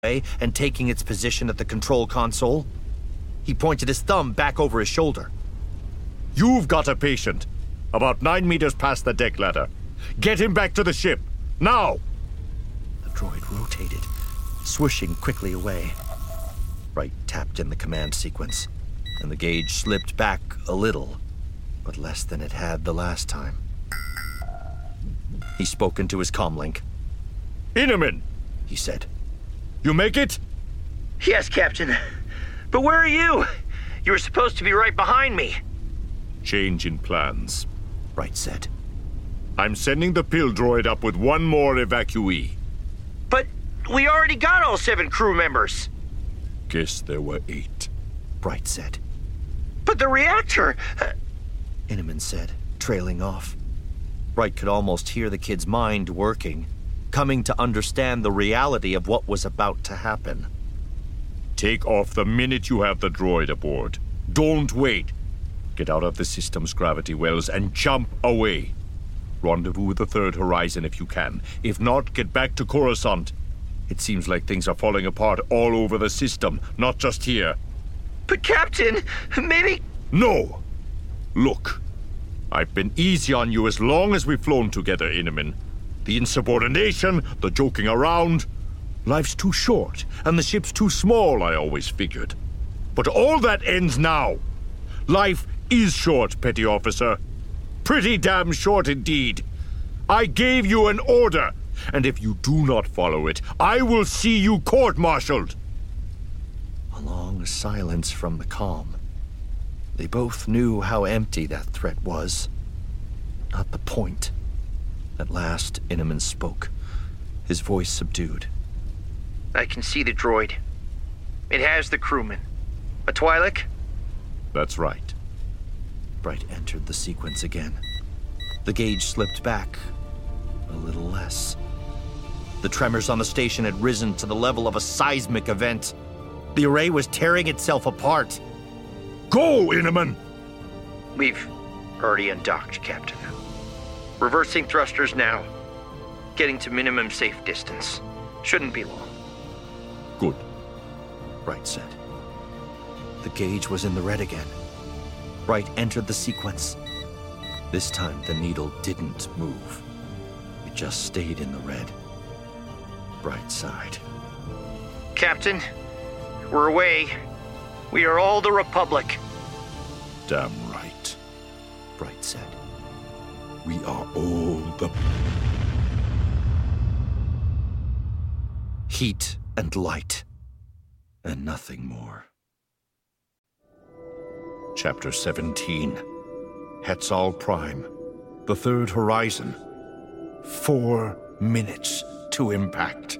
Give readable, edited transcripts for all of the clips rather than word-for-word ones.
and taking its position at the control console. He pointed his thumb back over his shoulder. You've got a patient. About 9 meters past the deck ladder. Get him back to the ship. Now! The droid rotated, swooshing quickly away. Wright tapped in the command sequence, and the gauge slipped back a little, but less than it had the last time. He spoke into his comlink. Inaman, he said. You make it? Yes, Captain. But where are you? You were supposed to be right behind me. Change in plans, Wright said. I'm sending the pill droid up with one more evacuee. But we already got all 7 crew members. Guess there were 8, Wright said. But the reactor... Inaman said, trailing off. Wright could almost hear the kid's mind working, coming to understand the reality of what was about to happen. Take off the minute you have the droid aboard. Don't wait. Get out of the system's gravity wells and jump away. Rendezvous with the Third Horizon if you can. If not, get back to Coruscant. It seems like things are falling apart all over the system, not just here. But Captain, maybe... No! Look, I've been easy on you as long as we've flown together, Inaman. The insubordination, the joking around. Life's too short, and the ship's too small, I always figured. But all that ends now. Life is short, Petty Officer. Pretty damn short indeed. I gave you an order, and if you do not follow it, I will see you court-martialed. A long silence from the comm. They both knew how empty that threat was. Not the point. At last, Inaman spoke, his voice subdued. I can see the droid. It has the crewman. A Twi'lek? That's right. Wright entered the sequence again. The gauge slipped back a little less. The tremors on the station had risen to the level of a seismic event. The array was tearing itself apart. Go, Inaman! We've already undocked, Captain. Reversing thrusters now. Getting to minimum safe distance. Shouldn't be long. Good, Wright said. The gauge was in the red again. Wright entered the sequence. This time, the needle didn't move. It just stayed in the red. Wright sighed. Captain, we're away. We are all the Republic. Damn right, Wright said. we are all the... Heat and light, and nothing more. Chapter 17. Hetzal Prime. The Third Horizon. 4 minutes to impact.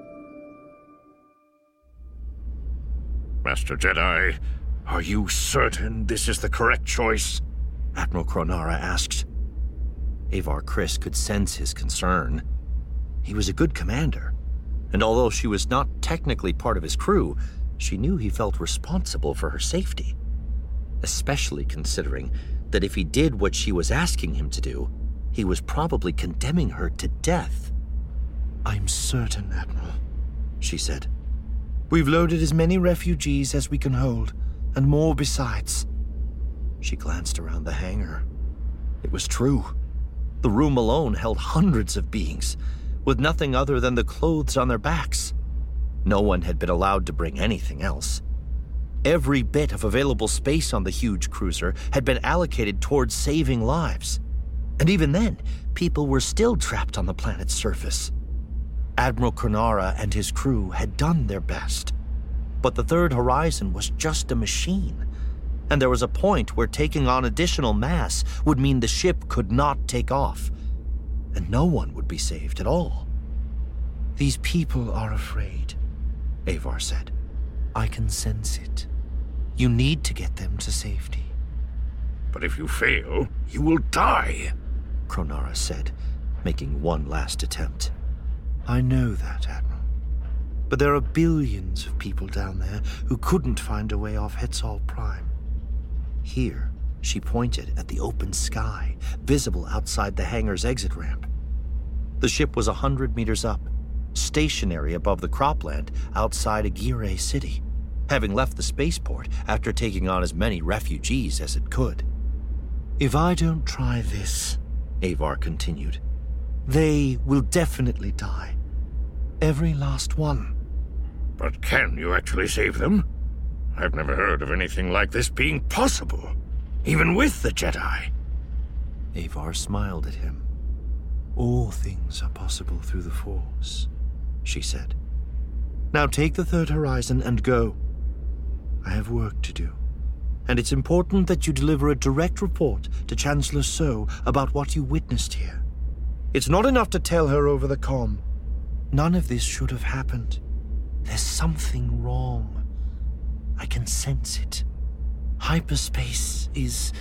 Master Jedi, are you certain this is the correct choice? Admiral Kronara asked. Avar Kriss could sense his concern. He was a good commander, and although she was not technically part of his crew, she knew he felt responsible for her safety. Especially considering that if he did what she was asking him to do, he was probably condemning her to death. "I'm certain, Admiral," she said. "We've loaded as many refugees as we can hold, and more besides." She glanced around the hangar. It was true. The room alone held hundreds of beings, with nothing other than the clothes on their backs. No one had been allowed to bring anything else. Every bit of available space on the huge cruiser had been allocated towards saving lives. And even then, people were still trapped on the planet's surface. Admiral Kronara and his crew had done their best. But the Third Horizon was just a machine. And there was a point where taking on additional mass would mean the ship could not take off. And no one would be saved at all. "These people are afraid," Avar said. "I can sense it. You need to get them to safety." But if you fail, you will die, Kronara said, making one last attempt. "I know that, Admiral. But there are billions of people down there who couldn't find a way off Hetzal Prime." Here, she pointed at the open sky, visible outside the hangar's exit ramp. The ship was 100 meters up, stationary above the cropland outside Aguirre City, having left the spaceport after taking on as many refugees as it could. "If I don't try this," Avar continued, "they will definitely die. Every last one." But can you actually save them? I've never heard of anything like this being possible, even with the Jedi. Avar smiled at him. "All things are possible through the Force," she said. "Now take the third horizon and go. I have work to do, and it's important that you deliver a direct report to Chancellor So about what you witnessed here. It's not enough to tell her over the comm. None of this should have happened. There's something wrong. I can sense it. Hyperspace is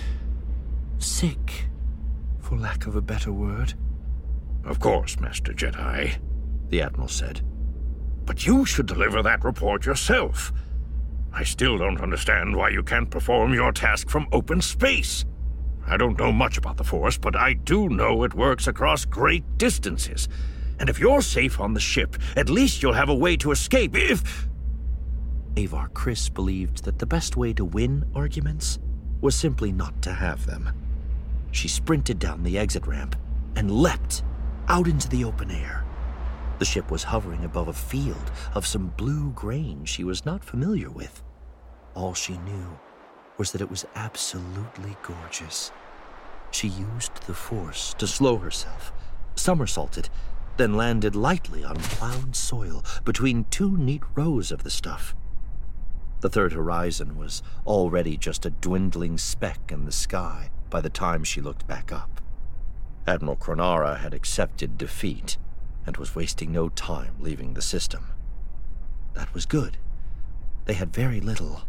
sick, for lack of a better word." "Of course, Master Jedi," the Admiral said. "But you should deliver that report yourself. I still don't understand why you can't perform your task from open space. I don't know much about the Force, but I do know it works across great distances. And if you're safe on the ship, at least you'll have a way to escape if..." Avar Kriss believed that the best way to win arguments was simply not to have them. She sprinted down the exit ramp and leapt out into the open air. The ship was hovering above a field of some blue grain she was not familiar with. All she knew was that it was absolutely gorgeous. She used the Force to slow herself, somersaulted, then landed lightly on plowed soil between two neat rows of the stuff. The third horizon was already just a dwindling speck in the sky by the time she looked back up. Admiral Kronara had accepted defeat and was wasting no time leaving the system. That was good. They had very little.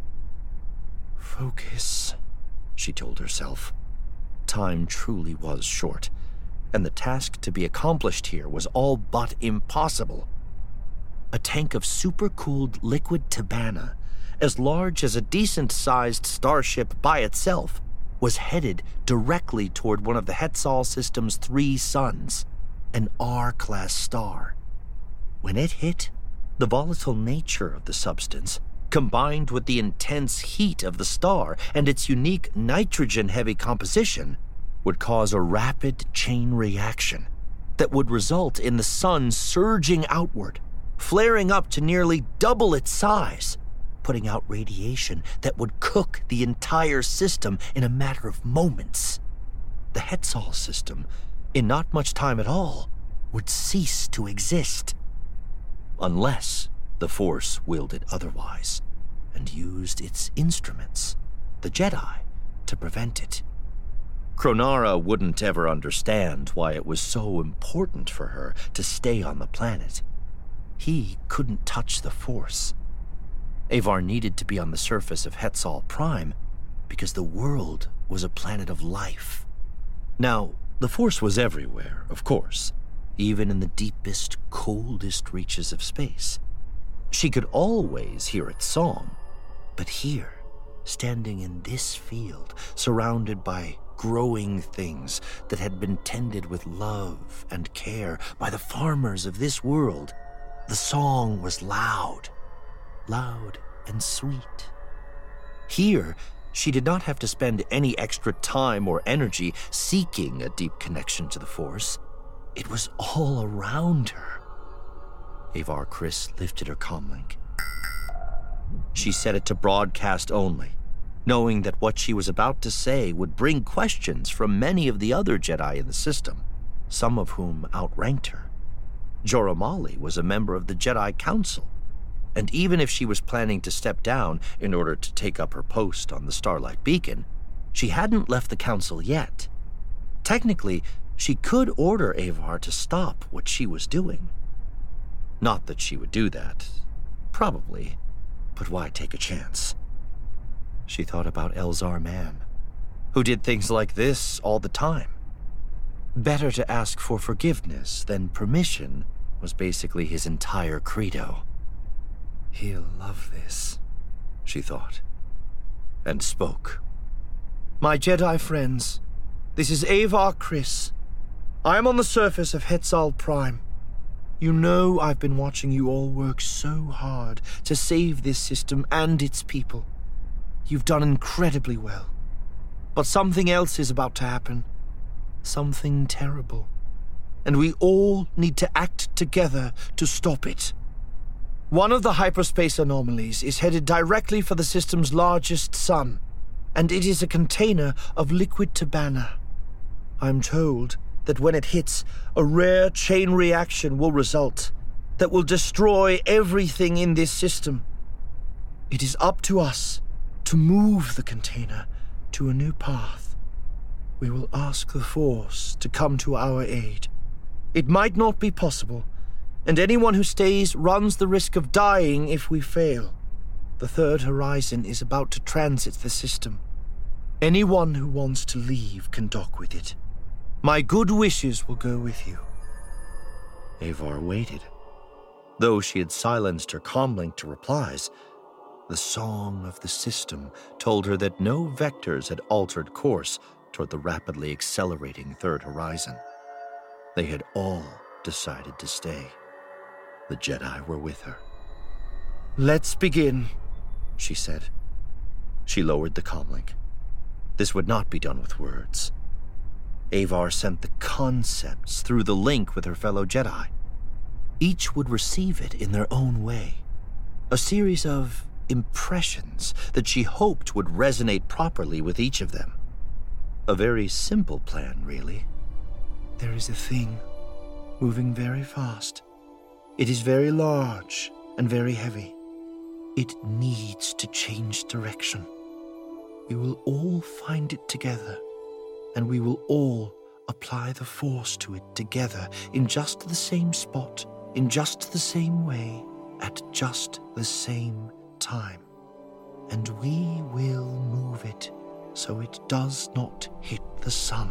"Focus," she told herself. Time truly was short, and the task to be accomplished here was all but impossible. A tank of supercooled liquid Tabana, as large as a decent-sized starship by itself, was headed directly toward one of the Hetzal system's 3 suns, an R-class star. When it hit, the volatile nature of the substance, combined with the intense heat of the star and its unique nitrogen-heavy composition, would cause a rapid chain reaction that would result in the sun surging outward, flaring up to nearly double its size, putting out radiation that would cook the entire system in a matter of moments. The Hetzal system, in not much time at all, would cease to exist. Unless the Force willed it otherwise, and used its instruments, the Jedi, to prevent it. Kronara wouldn't ever understand why it was so important for her to stay on the planet. He couldn't touch the Force. Avar needed to be on the surface of Hetzal Prime because the world was a planet of life. Now, the Force was everywhere, of course, even in the deepest, coldest reaches of space. She could always hear its song, but here, standing in this field, surrounded by growing things that had been tended with love and care by the farmers of this world, the song was loud and sweet. Here, she did not have to spend any extra time or energy seeking a deep connection to the Force. It was all around her. Avar Kriss lifted her comlink. She set it to broadcast only, knowing that what she was about to say would bring questions from many of the other Jedi in the system, some of whom outranked her. Joramali was a member of the Jedi Council, and even if she was planning to step down in order to take up her post on the Starlight Beacon, she hadn't left the Council yet. Technically, she could order Avar to stop what she was doing. Not that she would do that. Probably. But why take a chance? She thought about Elzar Mann, who did things like this all the time. Better to ask for forgiveness than permission was basically his entire credo. He'll love this, she thought, and spoke. My Jedi friends, this is Avar Kriss. I am on the surface of Hetzal Prime. You know I've been watching you all work so hard to save this system and its people. You've done incredibly well. But something else is about to happen. Something terrible. And we all need to act together to stop it. One of the hyperspace anomalies is headed directly for the system's largest sun, and it is a container of liquid Tabana. I'm told that when it hits, a rare chain reaction will result that will destroy everything in this system. It is up to us to move the container to a new path. We will ask the Force to come to our aid. It might not be possible, and anyone who stays runs the risk of dying if we fail. The Third Horizon is about to transit the system. Anyone who wants to leave can dock with it. My good wishes will go with you. Avar waited. Though she had silenced her comlink to replies, the song of the system told her that no vectors had altered course toward the rapidly accelerating Third Horizon. They had all decided to stay. The Jedi were with her. "Let's begin," she said. She lowered the comlink. This would not be done with words. Avar sent the concepts through the link with her fellow Jedi. Each would receive it in their own way. A series of impressions that she hoped would resonate properly with each of them. A very simple plan, really. There is a thing moving very fast. It is very large and very heavy. It needs to change direction. We will all find it together, and we will all apply the Force to it together in just the same spot, in just the same way, at just the same time. And we will move it so it does not hit the sun.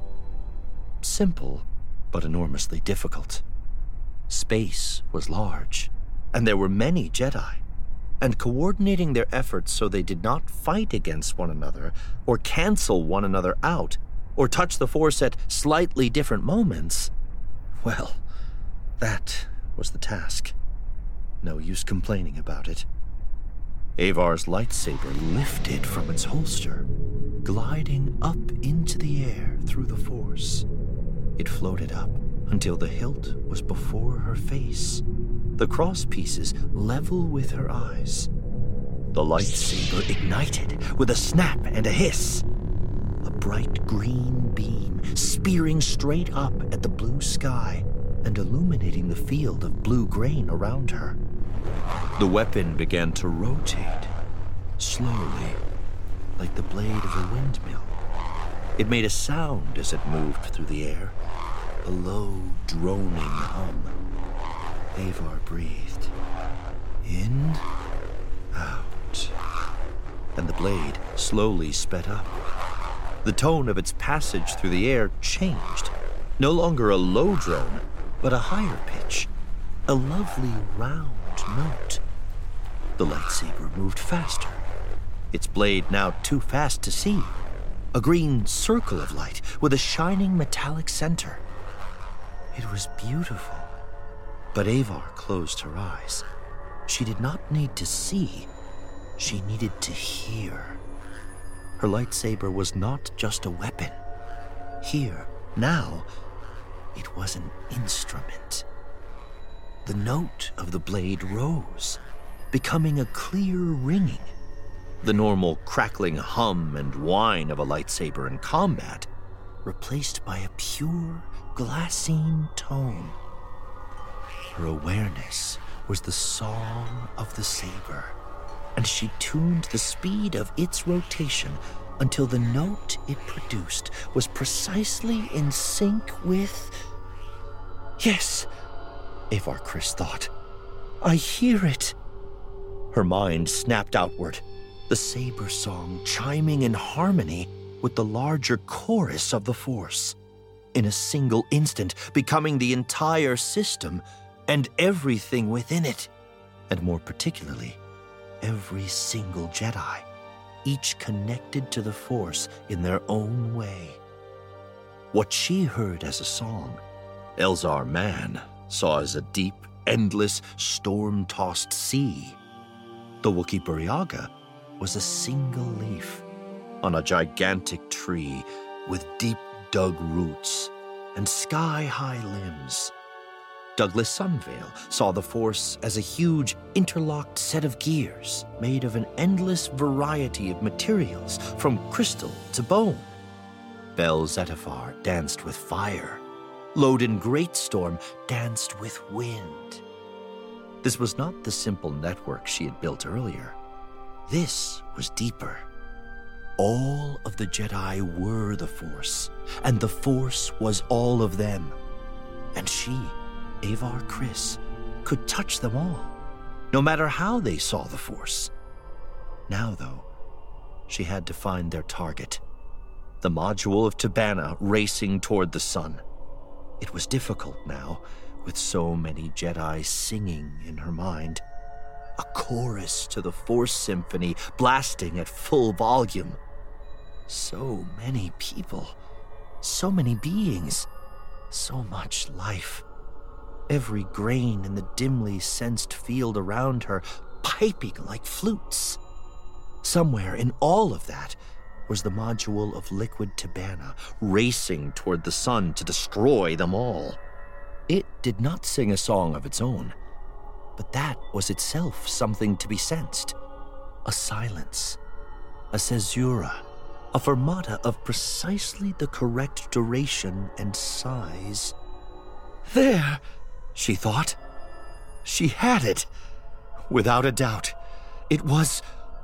Simple, but enormously difficult. Space was large, and there were many Jedi, and coordinating their efforts so they did not fight against one another, or cancel one another out, or touch the Force at slightly different moments, well, that was the task. No use complaining about it. Avar's lightsaber lifted from its holster, gliding up into the air through the Force. It floated up until the hilt was before her face, the cross pieces level with her eyes. The lightsaber ignited with a snap and a hiss. A bright green beam spearing straight up at the blue sky and illuminating the field of blue grain around her. The weapon began to rotate, slowly, like the blade of a windmill. It made a sound as it moved through the air, a low, droning hum. Avar breathed. In, out. And the blade slowly sped up. The tone of its passage through the air changed. No longer a low drone, but a higher pitch. A lovely round note. The lightsaber moved faster. Its blade now too fast to see. A green circle of light with a shining metallic center. It was beautiful. But Avar closed her eyes. She did not need to see. She needed to hear. Her lightsaber was not just a weapon. Here, now, it was an instrument. The note of the blade rose, becoming a clear ringing. The normal crackling hum and whine of a lightsaber in combat, replaced by a pure, glassine tone. Her awareness was the song of the saber, and she tuned the speed of its rotation until the note it produced was precisely in sync with... Yes, Avar Kriss thought. I hear it. Her mind snapped outward, the saber song chiming in harmony with the larger chorus of the Force, in a single instant becoming the entire system and everything within it, and more particularly, every single Jedi, each connected to the Force in their own way. What she heard as a song, Elzar Mann saw as a deep, endless, storm-tossed sea. The Wookiee Burryaga was a single leaf on a gigantic tree with deep-dug roots and sky-high limbs. Douglas Sunvale saw the Force as a huge, interlocked set of gears made of an endless variety of materials, from crystal to bone. Bel Zettifar danced with fire. Loden Greatstorm danced with wind. This was not the simple network she had built earlier. This was deeper. All of the Jedi were the Force, and the Force was all of them. And she, Avar Kriss, could touch them all, no matter how they saw the Force. Now, though, she had to find their target, the module of Tibanna racing toward the sun. It was difficult now, with so many Jedi singing in her mind. A chorus to the Force Symphony blasting at full volume. So many people, so many beings, so much life. Every grain in the dimly sensed field around her piping like flutes. Somewhere in all of that was the module of liquid Tibanna racing toward the sun to destroy them all. It did not sing a song of its own, but that was itself something to be sensed. A silence, a caesura, a fermata of precisely the correct duration and size. There, she thought. She had it. Without a doubt. It was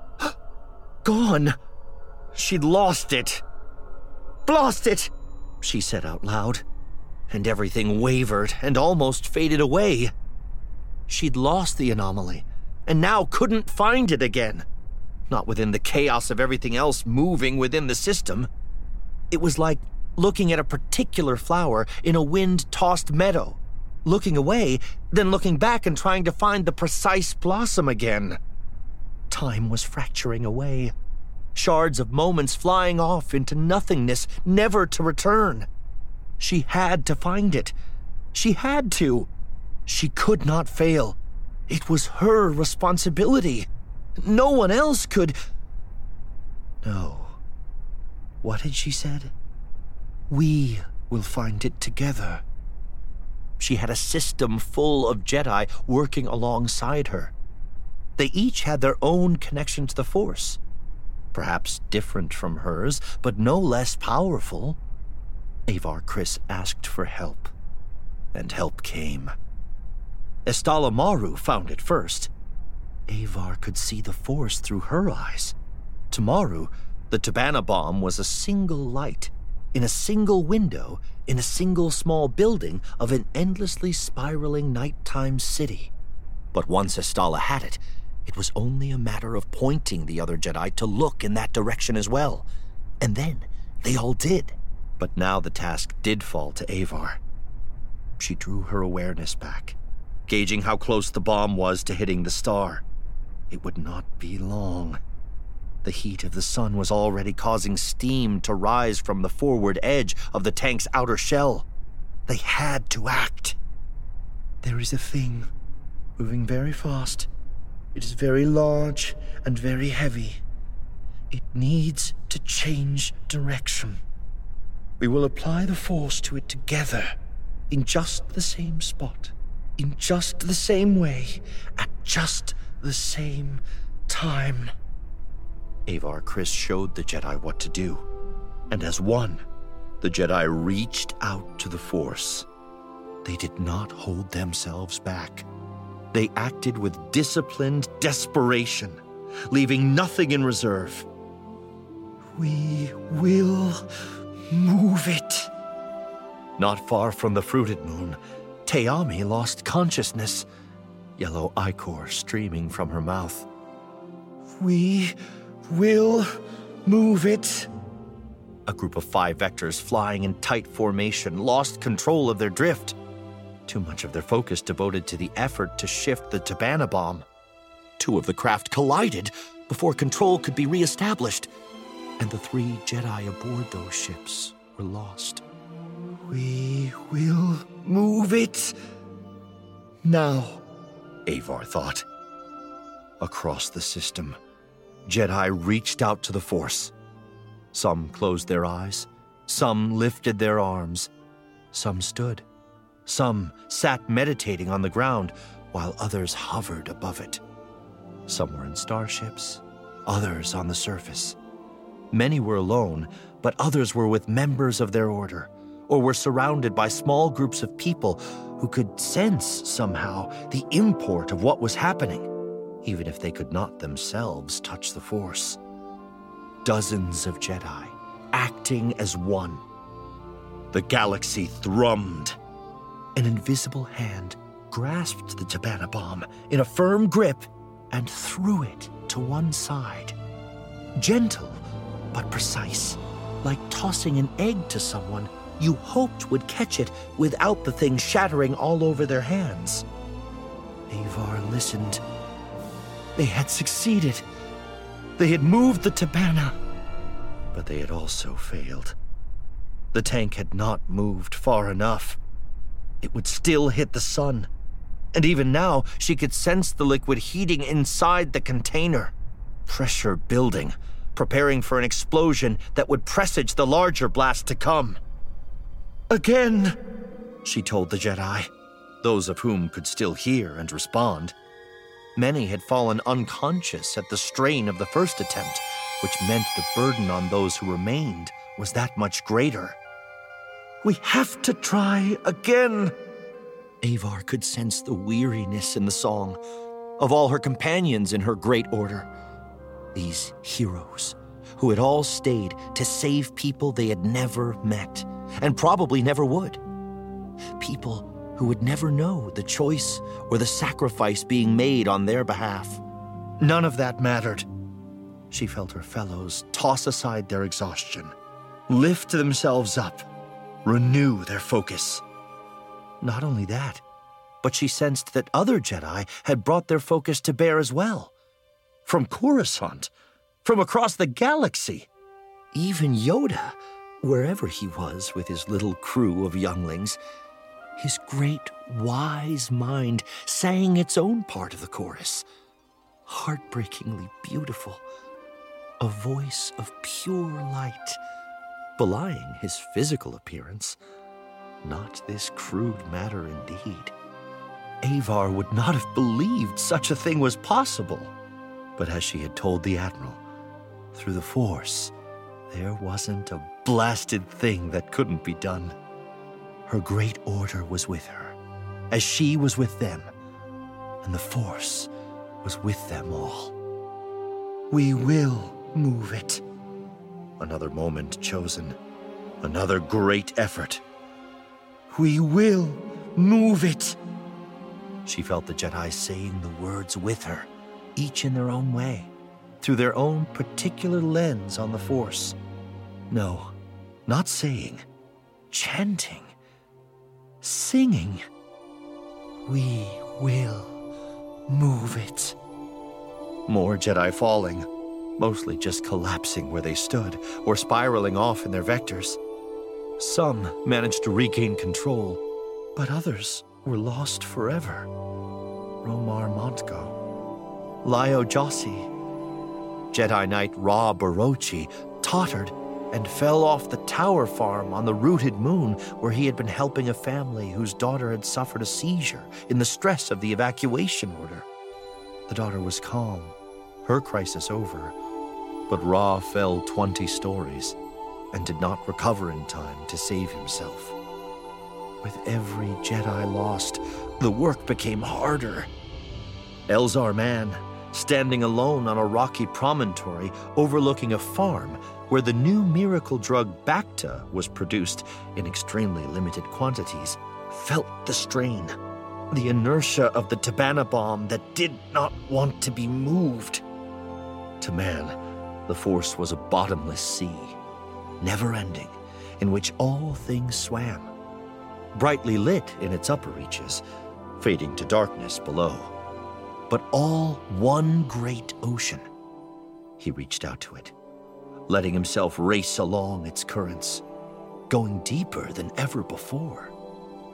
gone. She'd lost it. Lost it, she said out loud, and everything wavered and almost faded away. She'd lost the anomaly, and now couldn't find it again. Not within the chaos of everything else moving within the system. It was like looking at a particular flower in a wind-tossed meadow, looking away, then looking back and trying to find the precise blossom again. Time was fracturing away. Shards of moments flying off into nothingness, never to return. She had to find it. She had to. She could not fail. It was her responsibility. No one else could... No. What had she said? We will find it together. She had a system full of Jedi working alongside her. They each had their own connection to the Force. Perhaps different from hers, but no less powerful. Avar Kriss asked for help, and help came. Estala Maru found it first. Avar could see the Force through her eyes. To Maru, the Tibanna bomb was a single light, in a single window, in a single small building of an endlessly spiraling nighttime city. But once Estala had it, it was only a matter of pointing the other Jedi to look in that direction as well. And then they all did. But now the task did fall to Avar. She drew her awareness back, gauging how close the bomb was to hitting the star. It would not be long. The heat of the sun was already causing steam to rise from the forward edge of the tank's outer shell. They had to act. There is a thing moving very fast. It is very large and very heavy. It needs to change direction. We will apply the Force to it together, in just the same spot, in just the same way, at just the same time. Avar Kriss showed the Jedi what to do, and as one, the Jedi reached out to the Force. They did not hold themselves back. They acted with disciplined desperation, leaving nothing in reserve. We will move it. Not far from the fruited moon, Teami lost consciousness, yellow ichor streaming from her mouth. We will move it. A group of 5 vectors flying in tight formation lost control of their drift. Too much of their focus devoted to the effort to shift the Tibanna bomb. 2 of the craft collided before control could be reestablished, and the 3 Jedi aboard those ships were lost. We will move it, now, Avar thought. Across the system, Jedi reached out to the Force. Some closed their eyes, some lifted their arms, some stood, some sat meditating on the ground, while others hovered above it. Some were in starships, others on the surface. Many were alone, but others were with members of their order, or were surrounded by small groups of people who could sense somehow the import of what was happening, even if they could not themselves touch the Force. Dozens of Jedi, acting as one. The galaxy thrummed. An invisible hand grasped the Tibanna bomb in a firm grip and threw it to one side. Gentle, but precise, like tossing an egg to someone you hoped would catch it without the thing shattering all over their hands. Avar listened. They had succeeded. They had moved the Tibanna. But they had also failed. The tank had not moved far enough. It would still hit the sun. And even now, she could sense the liquid heating inside the container. Pressure building, preparing for an explosion that would presage the larger blast to come. Again, she told the Jedi, those of whom could still hear and respond. Many had fallen unconscious at the strain of the first attempt, which meant the burden on those who remained was that much greater. We have to try again. Avar could sense the weariness in the song of all her companions in her great order. These heroes who had all stayed to save people they had never met and probably never would. People who would never know the choice or the sacrifice being made on their behalf. None of that mattered. She felt her fellows toss aside their exhaustion, lift themselves up, renew their focus. Not only that, but she sensed that other Jedi had brought their focus to bear as well. From Coruscant, from across the galaxy. Even Yoda, wherever he was with his little crew of younglings, his great, wise mind sang its own part of the chorus. Heartbreakingly beautiful. A voice of pure light, belying his physical appearance. Not this crude matter indeed. Avar would not have believed such a thing was possible. But as she had told the Admiral, through the Force, there wasn't a blasted thing that couldn't be done. Her great order was with her, as she was with them, and the Force was with them all. We will move it. Another moment chosen, another great effort. We will move it. She felt the Jedi saying the words with her, each in their own way, through their own particular lens on the Force. No, not saying, chanting, singing. We will move it. More Jedi falling, mostly just collapsing where they stood or spiraling off in their vectors. Some managed to regain control, but others were lost forever. Romar Montgo, Lio Jossi, Jedi Knight Ra Barochi tottered and fell off the tower farm on the rooted moon where he had been helping a family whose daughter had suffered a seizure in the stress of the evacuation order. The daughter was calm, her crisis over, but Ra fell 20 stories and did not recover in time to save himself. With every Jedi lost, the work became harder. Elzar Mann, standing alone on a rocky promontory overlooking a farm where the new miracle drug Bacta was produced in extremely limited quantities, felt the strain, the inertia of the Tibanna bomb that did not want to be moved. To man, the Force was a bottomless sea, never-ending, in which all things swam, brightly lit in its upper reaches, fading to darkness below, but all one great ocean. He reached out to it, letting himself race along its currents, going deeper than ever before,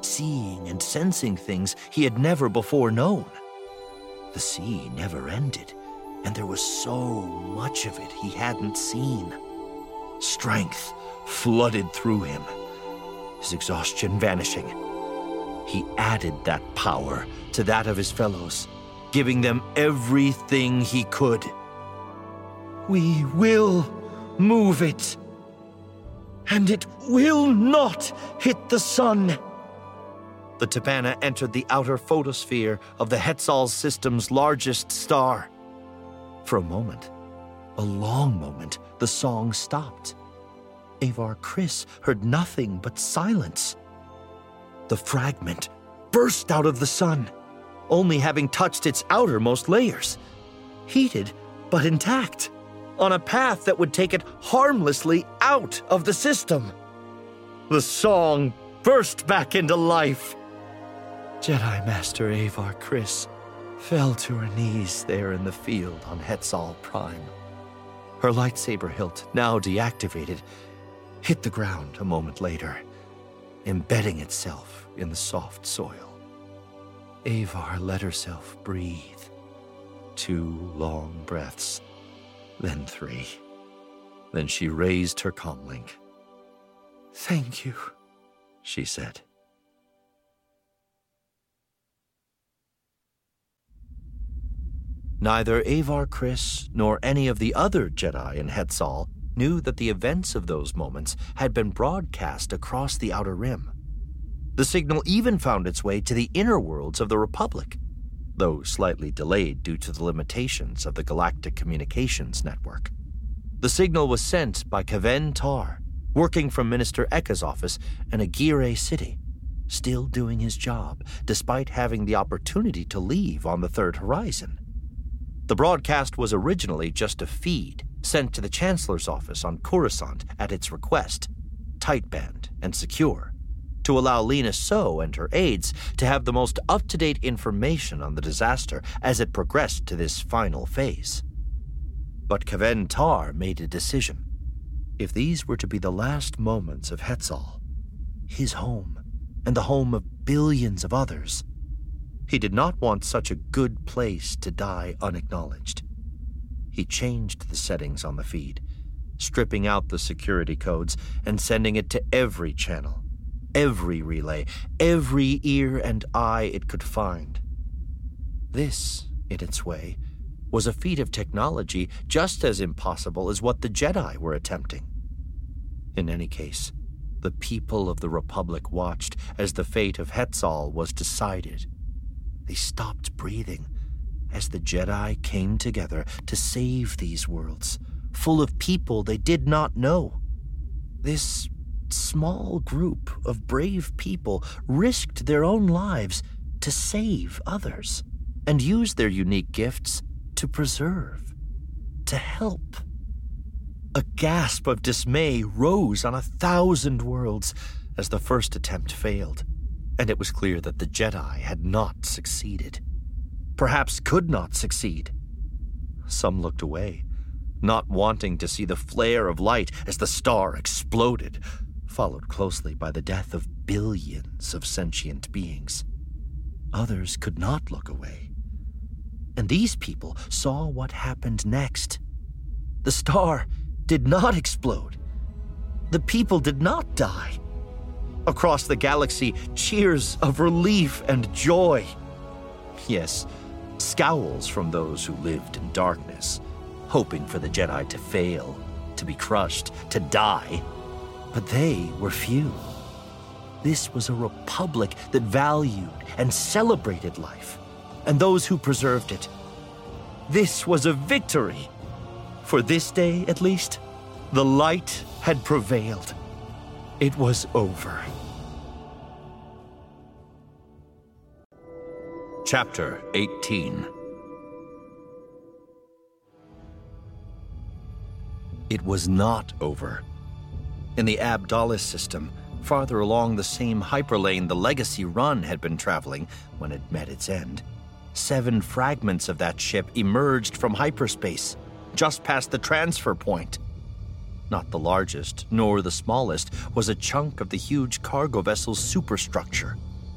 seeing and sensing things he had never before known. The sea never ended, and there was so much of it he hadn't seen. Strength flooded through him, his exhaustion vanishing. He added that power to that of his fellows, giving them everything he could. We will move it, and it will not hit the sun. The Tapana entered the outer photosphere of the Hetzal system's largest star. For a moment, a long moment, the song stopped. Avar Kriss heard nothing but silence. The fragment burst out of the sun, only having touched its outermost layers, heated but intact, on a path that would take it harmlessly out of the system. The song burst back into life. Jedi Master Avar Kriss fell to her knees there in the field on Hetzal Prime. Her lightsaber hilt, now deactivated, hit the ground a moment later, embedding itself in the soft soil. Avar let herself breathe. 2 long breaths, then 3. Then she raised her comlink. "Thank you," she said. Neither Avar Kriss nor any of the other Jedi in Hetzal knew that the events of those moments had been broadcast across the Outer Rim. The signal even found its way to the inner worlds of the Republic, though slightly delayed due to the limitations of the Galactic Communications Network. The signal was sent by Kaven Tar, working from Minister Ekka's office in Aguirre City, still doing his job despite having the opportunity to leave on the Third Horizon. The broadcast was originally just a feed sent to the Chancellor's office on Coruscant at its request, tight-band and secure, to allow Lina Soh and her aides to have the most up-to-date information on the disaster as it progressed to this final phase. But Kaven Tar made a decision. If these were to be the last moments of Hetzal, his home, and the home of billions of others, he did not want such a good place to die unacknowledged. He changed the settings on the feed, stripping out the security codes and sending it to every channel, every relay, every ear and eye it could find. This, in its way, was a feat of technology just as impossible as what the Jedi were attempting. In any case, the people of the Republic watched as the fate of Hetzal was decided. They stopped breathing as the Jedi came together to save these worlds, full of people they did not know. This small group of brave people risked their own lives to save others and used their unique gifts to preserve, to help. A gasp of dismay rose on 1,000 worlds as the first attempt failed, and it was clear that the Jedi had not succeeded, perhaps could not succeed. Some looked away, not wanting to see the flare of light as the star exploded, followed closely by the death of billions of sentient beings. Others could not look away. And these people saw what happened next. The star did not explode. The people did not die. Across the galaxy, cheers of relief and joy. Yes, scowls from those who lived in darkness, hoping for the Jedi to fail, to be crushed, to die. But they were few. This was a republic that valued and celebrated life, and those who preserved it. This was a victory. For this day, at least, the light had prevailed. It was over. Chapter 18. It was not over. In the Abdallah system, farther along the same hyperlane the Legacy Run had been traveling when it met its end, 7 fragments of that ship emerged from hyperspace, just past the transfer point. Not the largest, nor the smallest, was a chunk of the huge cargo vessel's superstructure,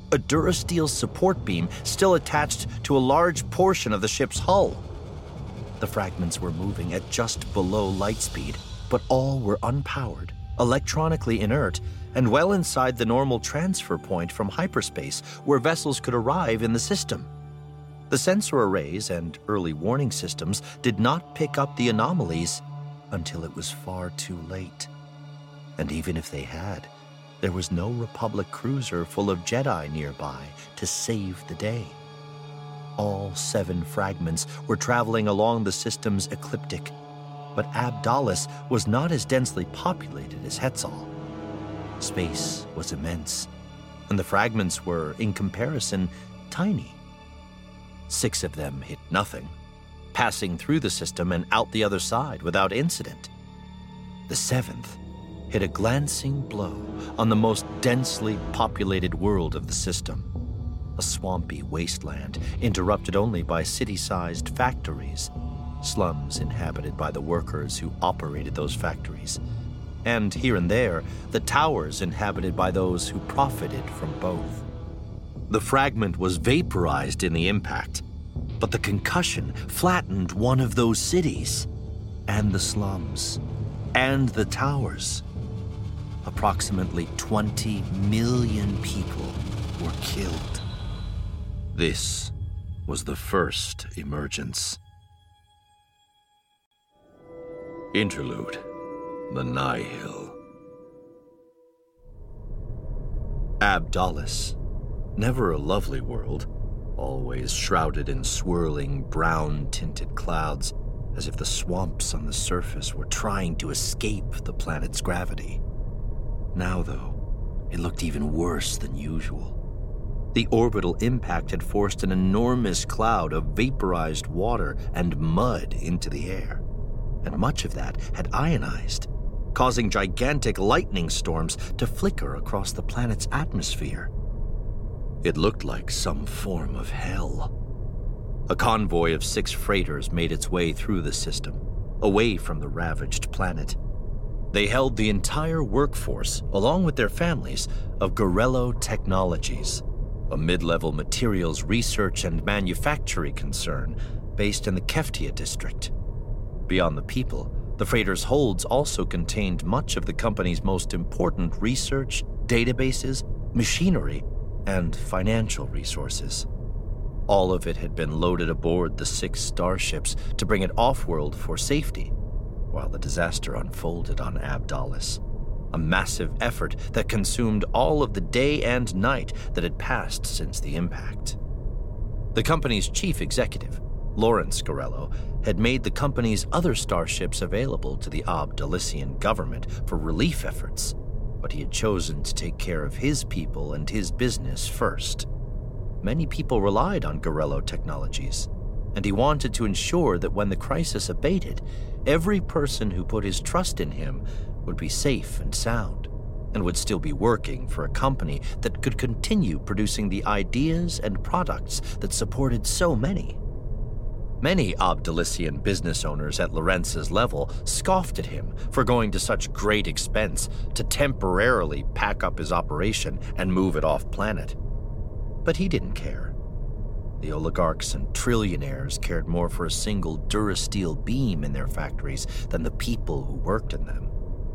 a Durasteel support beam still attached to a large portion of the ship's hull. The fragments were moving at just below light speed, but all were unpowered, electronically inert, and well inside the normal transfer point from hyperspace where vessels could arrive in the system. The sensor arrays and early warning systems did not pick up the anomalies until it was far too late. And even if they had, there was no Republic cruiser full of Jedi nearby to save the day. All 7 fragments were traveling along the system's ecliptic, but Abdollis was not as densely populated as Hetzal. Space was immense, and the fragments were, in comparison, tiny. 6 of them hit nothing, passing through the system and out the other side without incident. The 7th hit a glancing blow on the most densely populated world of the system, a swampy wasteland interrupted only by city-sized factories, slums inhabited by the workers who operated those factories, and here and there, the towers inhabited by those who profited from both. The fragment was vaporized in the impact, but the concussion flattened one of those cities, and the slums, and the towers. Approximately 20 million people were killed. This was the first emergence. Interlude: The Nihil. Abdollis, never a lovely world, always shrouded in swirling brown-tinted clouds, as if the swamps on the surface were trying to escape the planet's gravity. Now, though, it looked even worse than usual. The orbital impact had forced an enormous cloud of vaporized water and mud into the air, and much of that had ionized, causing gigantic lightning storms to flicker across the planet's atmosphere. It looked like some form of hell. A convoy of 6 freighters made its way through the system, away from the ravaged planet. They held the entire workforce, along with their families, of Garello Technologies, a mid-level materials research and manufacturing concern based in the Keftia district. Beyond the people, the freighter's holds also contained much of the company's most important research, databases, machinery, and financial resources. All of it had been loaded aboard the 6 starships to bring it off-world for safety, while the disaster unfolded on Abdollis, a massive effort that consumed all of the day and night that had passed since the impact. The company's chief executive, Lawrence Garello, had made the company's other starships available to the Abdolisian government for relief efforts, but he had chosen to take care of his people and his business first. Many people relied on Garello Technologies, and he wanted to ensure that when the crisis abated, every person who put his trust in him would be safe and sound, and would still be working for a company that could continue producing the ideas and products that supported so many. Many Abdolisian business owners at Lorenz's level scoffed at him for going to such great expense to temporarily pack up his operation and move it off-planet. But he didn't care. The oligarchs and trillionaires cared more for a single Durasteel beam in their factories than the people who worked in them.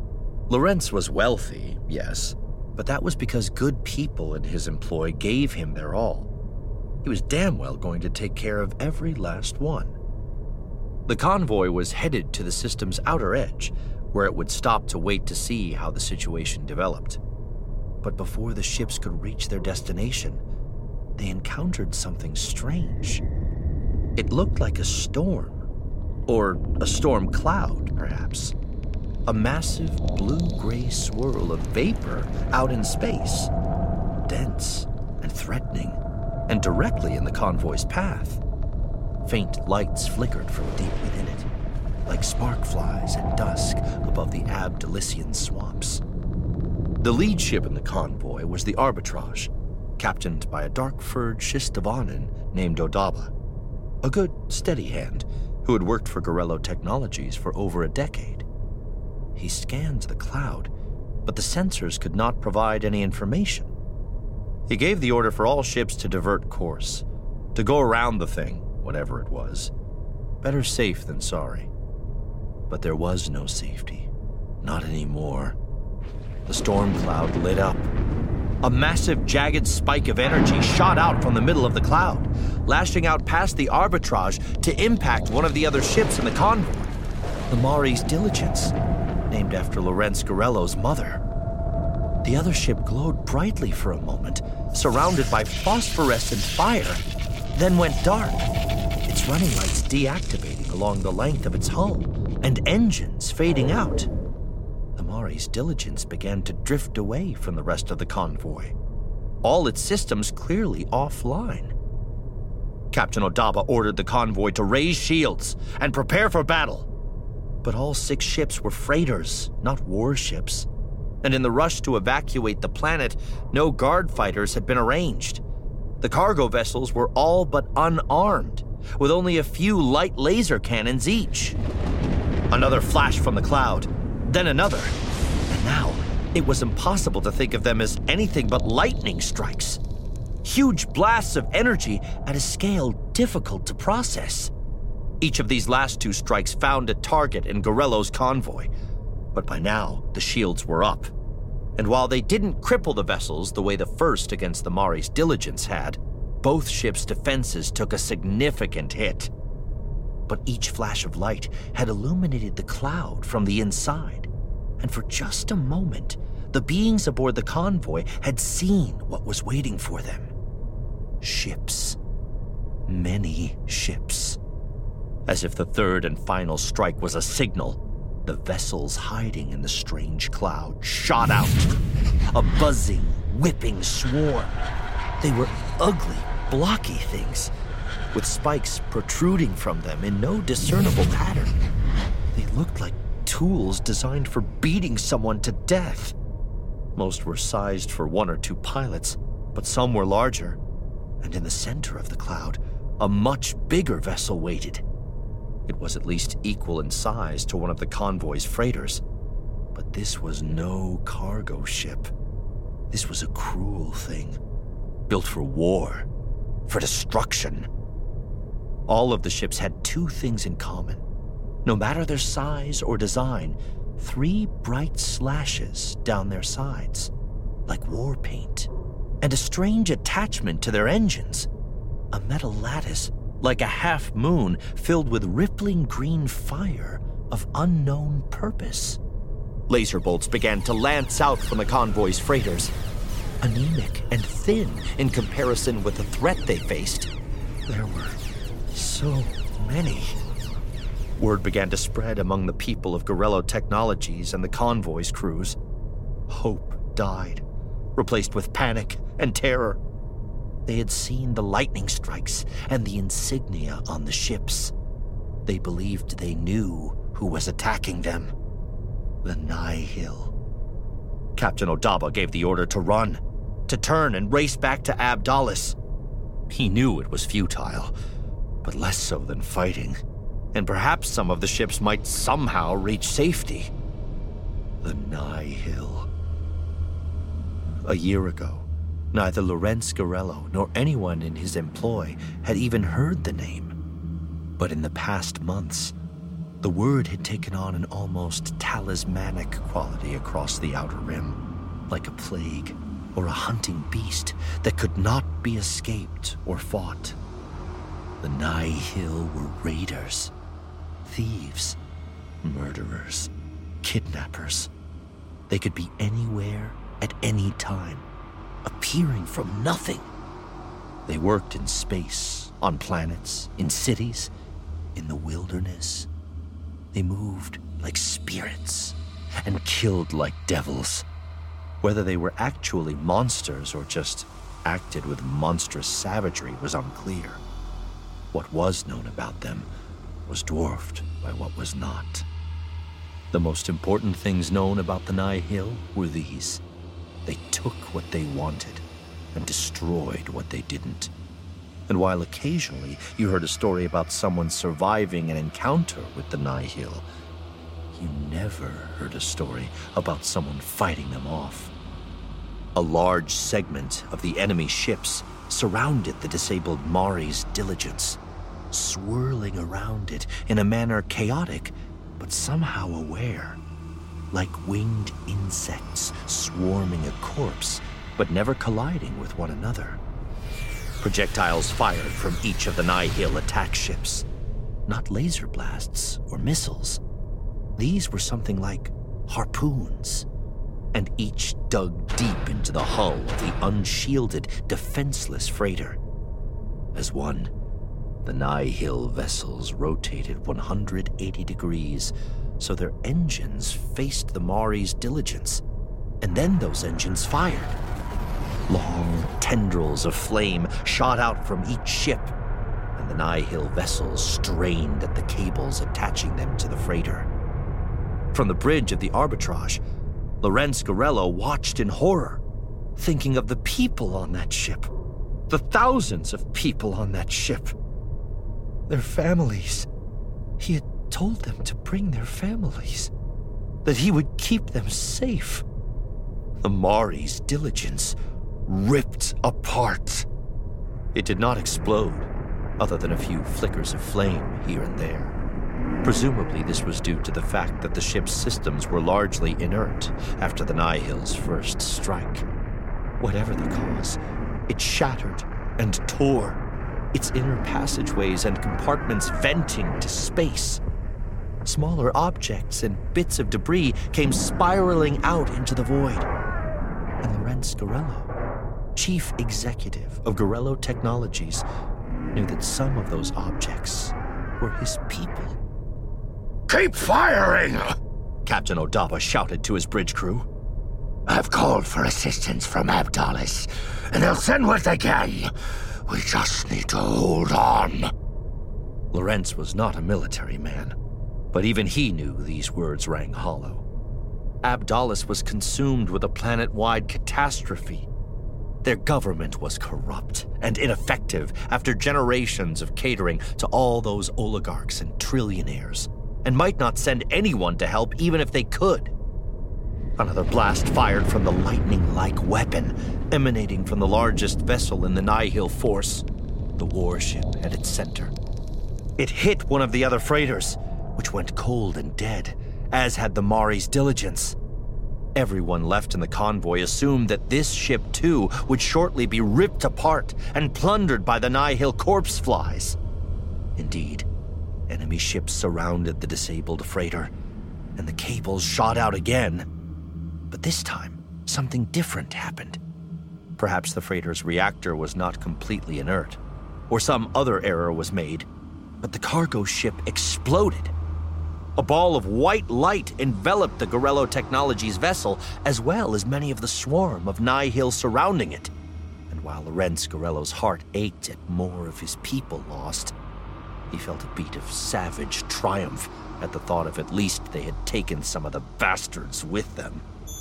Lorenz was wealthy, yes, but that was because good people in his employ gave him their all. He was damn well going to take care of every last one. The convoy was headed to the system's outer edge, where it would stop to wait to see how the situation developed. But before the ships could reach their destination, they encountered something strange. It looked like a storm, or a storm cloud, perhaps. A massive blue-gray swirl of vapor out in space, dense and threatening, and directly in the convoy's path. Faint lights flickered from deep within it, like spark flies at dusk above the Abdolisian swamps. The lead ship in the convoy was the Arbitrage, captained by a dark-furred Shistavanan named Odaba, a good, steady hand who had worked for Garello Technologies for over a decade. He scanned the cloud, but the sensors could not provide any information. He gave the order for all ships to divert course, to go around the thing, whatever it was. Better safe than sorry. But there was no safety. Not anymore. The storm cloud lit up. A massive, jagged spike of energy shot out from the middle of the cloud, lashing out past the arbitrage to impact one of the other ships in the convoy, the Mari's Diligence, named after Lorenz Garello's mother. The other ship glowed brightly for a moment, surrounded by phosphorescent fire, then went dark, its running lights deactivating along the length of its hull, and engines fading out. The Mari's Diligence began to drift away from the rest of the convoy, all its systems clearly offline. Captain Odaba ordered the convoy to raise shields and prepare for battle. But all 6 ships were freighters, not warships. And in the rush to evacuate the planet, no guard fighters had been arranged. The cargo vessels were all but unarmed, with only a few light laser cannons each. Another flash from the cloud, then another. And now, it was impossible to think of them as anything but lightning strikes. Huge blasts of energy at a scale difficult to process. Each of these last 2 strikes found a target in Garello's convoy. But by now, the shields were up. And while they didn't cripple the vessels the way the first against the Mari's Diligence had, both ships' defenses took a significant hit. But each flash of light had illuminated the cloud from the inside. And for just a moment, the beings aboard the convoy had seen what was waiting for them. Ships. Many ships. As if the third and final strike was a signal, the vessels hiding in the strange cloud shot out. A buzzing, whipping swarm. They were ugly, blocky things, with spikes protruding from them in no discernible pattern. They looked like tools designed for beating someone to death. Most were sized for 1 or 2 pilots, but some were larger. And in the center of the cloud, a much bigger vessel waited. It was at least equal in size to one of the convoy's freighters. But this was no cargo ship. This was a cruel thing, built for war, for destruction. All of the ships had 2 things in common. No matter their size or design, 3 bright slashes down their sides, like war paint, and a strange attachment to their engines, a metal lattice like a half moon filled with rippling green fire of unknown purpose. Laser bolts began to lance out from the convoy's freighters, anemic and thin in comparison with the threat they faced. There were so many. Word began to spread among the people of Garello Technologies and the convoy's crews. Hope died, replaced with panic and terror. They had seen the lightning strikes and the insignia on the ships. They believed they knew who was attacking them. The Nihil. Captain Odaba gave the order to run, to turn and race back to Abdalis. He knew it was futile, but less so than fighting, and perhaps some of the ships might somehow reach safety. The Nihil. A year ago, neither Lorenz Garello nor anyone in his employ had even heard the name. But in the past months, the word had taken on an almost talismanic quality across the Outer Rim, like a plague or a hunting beast that could not be escaped or fought. The Nihil were raiders, thieves, murderers, kidnappers. They could be anywhere at any time, appearing from nothing. They worked in space, on planets, in cities, in the wilderness. They moved like spirits and killed like devils. Whether they were actually monsters or just acted with monstrous savagery was unclear. What was known about them was dwarfed by what was not. The most important things known about the Nihil were these. They took what they wanted and destroyed what they didn't. And while occasionally you heard a story about someone surviving an encounter with the Nihil, you never heard a story about someone fighting them off. A large segment of the enemy ships surrounded the disabled Mari's diligence, swirling around it in a manner chaotic but somehow aware, like winged insects swarming a corpse but never colliding with one another. Projectiles fired from each of the Nihil attack ships, not laser blasts or missiles. These were something like harpoons, and each dug deep into the hull of the unshielded, defenseless freighter. As one, the Nihil vessels rotated 180 degrees so their engines faced the Mari's diligence, and then those engines fired. Long tendrils of flame shot out from each ship, and the Nihil vessels strained at the cables attaching them to the freighter. From the bridge of the arbitrage, Lorenz Garello watched in horror, thinking of the people on that ship, the thousands of people on that ship. Their families. He had told them to bring their families, that he would keep them safe. The Mari's diligence ripped apart. It did not explode, other than a few flickers of flame here and there. Presumably this was due to the fact that the ship's systems were largely inert after the Nihil's first strike. Whatever the cause, it shattered and tore, its inner passageways and compartments venting to space. Smaller objects and bits of debris came spiraling out into the void. And Lorenz Garello, chief executive of Garello Technologies, knew that some of those objects were his people. Keep firing! Captain Odaba shouted to his bridge crew. I've called for assistance from Abdalis, and they'll send what they can. We just need to hold on. Lorenz was not a military man, but even he knew these words rang hollow. Abdalis was consumed with a planet-wide catastrophe. Their government was corrupt and ineffective after generations of catering to all those oligarchs and trillionaires, and might not send anyone to help even if they could. Another blast fired from the lightning-like weapon emanating from the largest vessel in the Nihil force, the warship at its center. It hit one of the other freighters, which went cold and dead, as had the Mari's diligence. Everyone left in the convoy assumed that this ship, too, would shortly be ripped apart and plundered by the Nihil corpse flies. Indeed, enemy ships surrounded the disabled freighter, and the cables shot out again. But this time, something different happened. Perhaps the freighter's reactor was not completely inert, or some other error was made, but the cargo ship exploded. A ball of white light enveloped the Garello Technologies vessel, as well as many of the swarm of Nihil surrounding it. And while Lorenz Garello's heart ached at more of his people lost, he felt a beat of savage triumph at the thought of at least they had taken some of the bastards with them.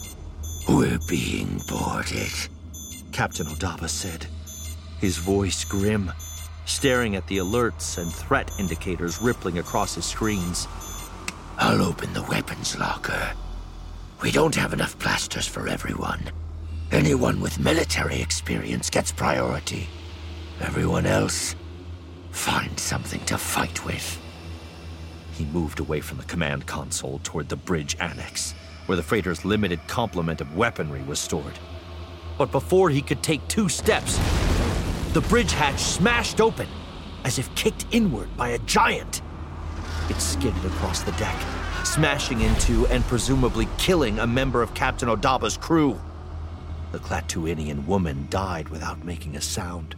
We're being boarded, Captain Odaba said, his voice grim, staring at the alerts and threat indicators rippling across his screens. I'll open the weapons locker. We don't have enough blasters for everyone. Anyone with military experience gets priority. Everyone else, find something to fight with. He moved away from the command console toward the bridge annex, where the freighter's limited complement of weaponry was stored. But before he could take 2 steps, the bridge hatch smashed open, as if kicked inward by a giant. It skidded across the deck, smashing into and presumably killing a member of Captain Odaba's crew. The Klatooinian woman died without making a sound.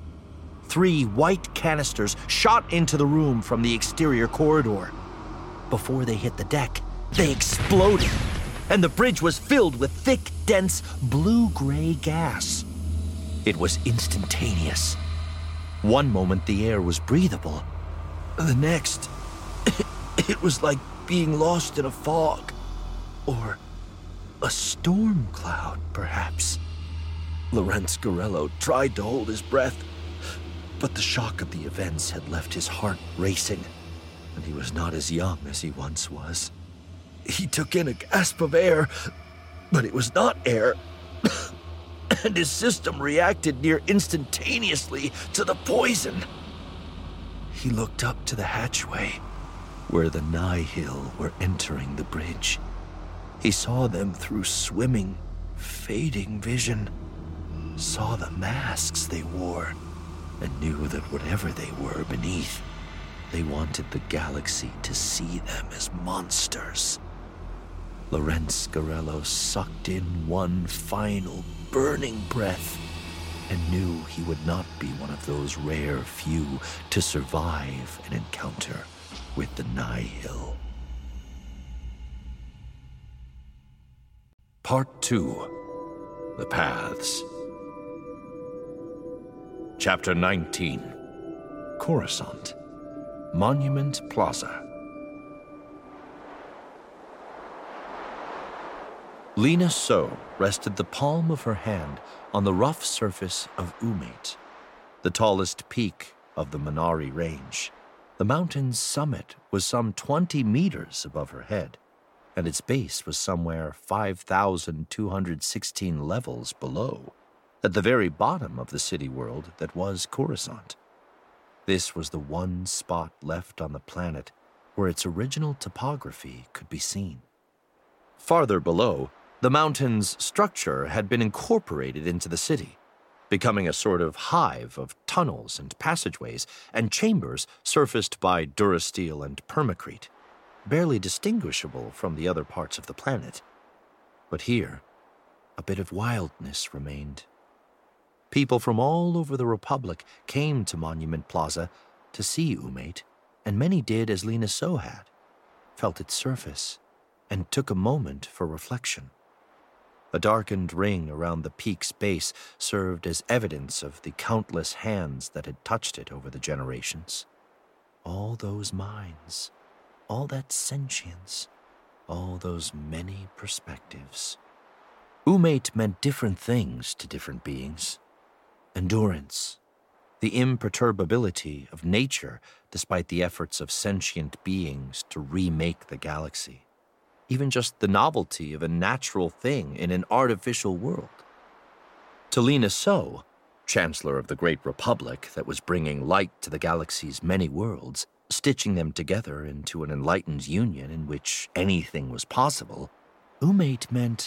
3 white canisters shot into the room from the exterior corridor. Before they hit the deck, they exploded, and the bridge was filled with thick, dense, blue-gray gas. It was instantaneous. One moment the air was breathable. The next, it was like being lost in a fog. Or a storm cloud, perhaps. Lorenz Garello tried to hold his breath, but the shock of the events had left his heart racing, and he was not as young as he once was. He took in a gasp of air, but it was not air. and his system reacted near instantaneously to the poison. He looked up to the hatchway, where the Nihil were entering the bridge. He saw them through swimming, fading vision, saw the masks they wore, and knew that whatever they were beneath, they wanted the galaxy to see them as monsters. Lorenz Garello sucked in one final burning breath and knew he would not be one of those rare few to survive an encounter with the Nihil. Part 2. The Paths. Chapter 19. Coruscant. Monument Plaza. Lena So rested the palm of her hand on the rough surface of Umate, the tallest peak of the Minari Range. The mountain's summit was some 20 meters above her head, and its base was somewhere 5,216 levels below, at the very bottom of the city world that was Coruscant. This was the one spot left on the planet where its original topography could be seen. Farther below, the mountain's structure had been incorporated into the city, becoming a sort of hive of tunnels and passageways and chambers surfaced by durasteel and permacrete, barely distinguishable from the other parts of the planet. But here, a bit of wildness remained. People from all over the Republic came to Monument Plaza to see Umate, and many did as Lena So had, felt its surface, and took a moment for reflection. A darkened ring around the peak's base served as evidence of the countless hands that had touched it over the generations. All those minds, all that sentience, all those many perspectives. Umate meant different things to different beings. Endurance, the imperturbability of nature despite the efforts of sentient beings to remake the galaxy. Even just the novelty of a natural thing in an artificial world. To Lena So, Chancellor of the Great Republic that was bringing light to the galaxy's many worlds, stitching them together into an enlightened union in which anything was possible, Umate meant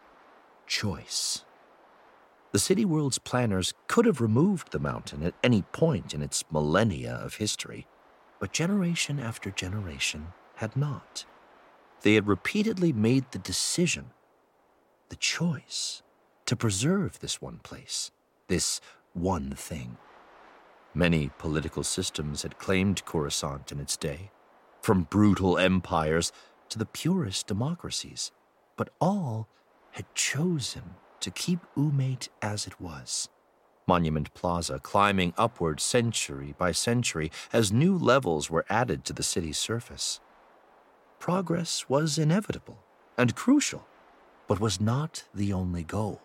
choice. The city world's planners could have removed the mountain at any point in its millennia of history, but generation after generation had not. They had repeatedly made the decision, the choice, to preserve this one place, this one thing. Many political systems had claimed Coruscant in its day, from brutal empires to the purest democracies, but all had chosen to keep Umate as it was. Monument Plaza climbing upward century by century as new levels were added to the city's surface. Progress was inevitable and crucial, but was not the only goal.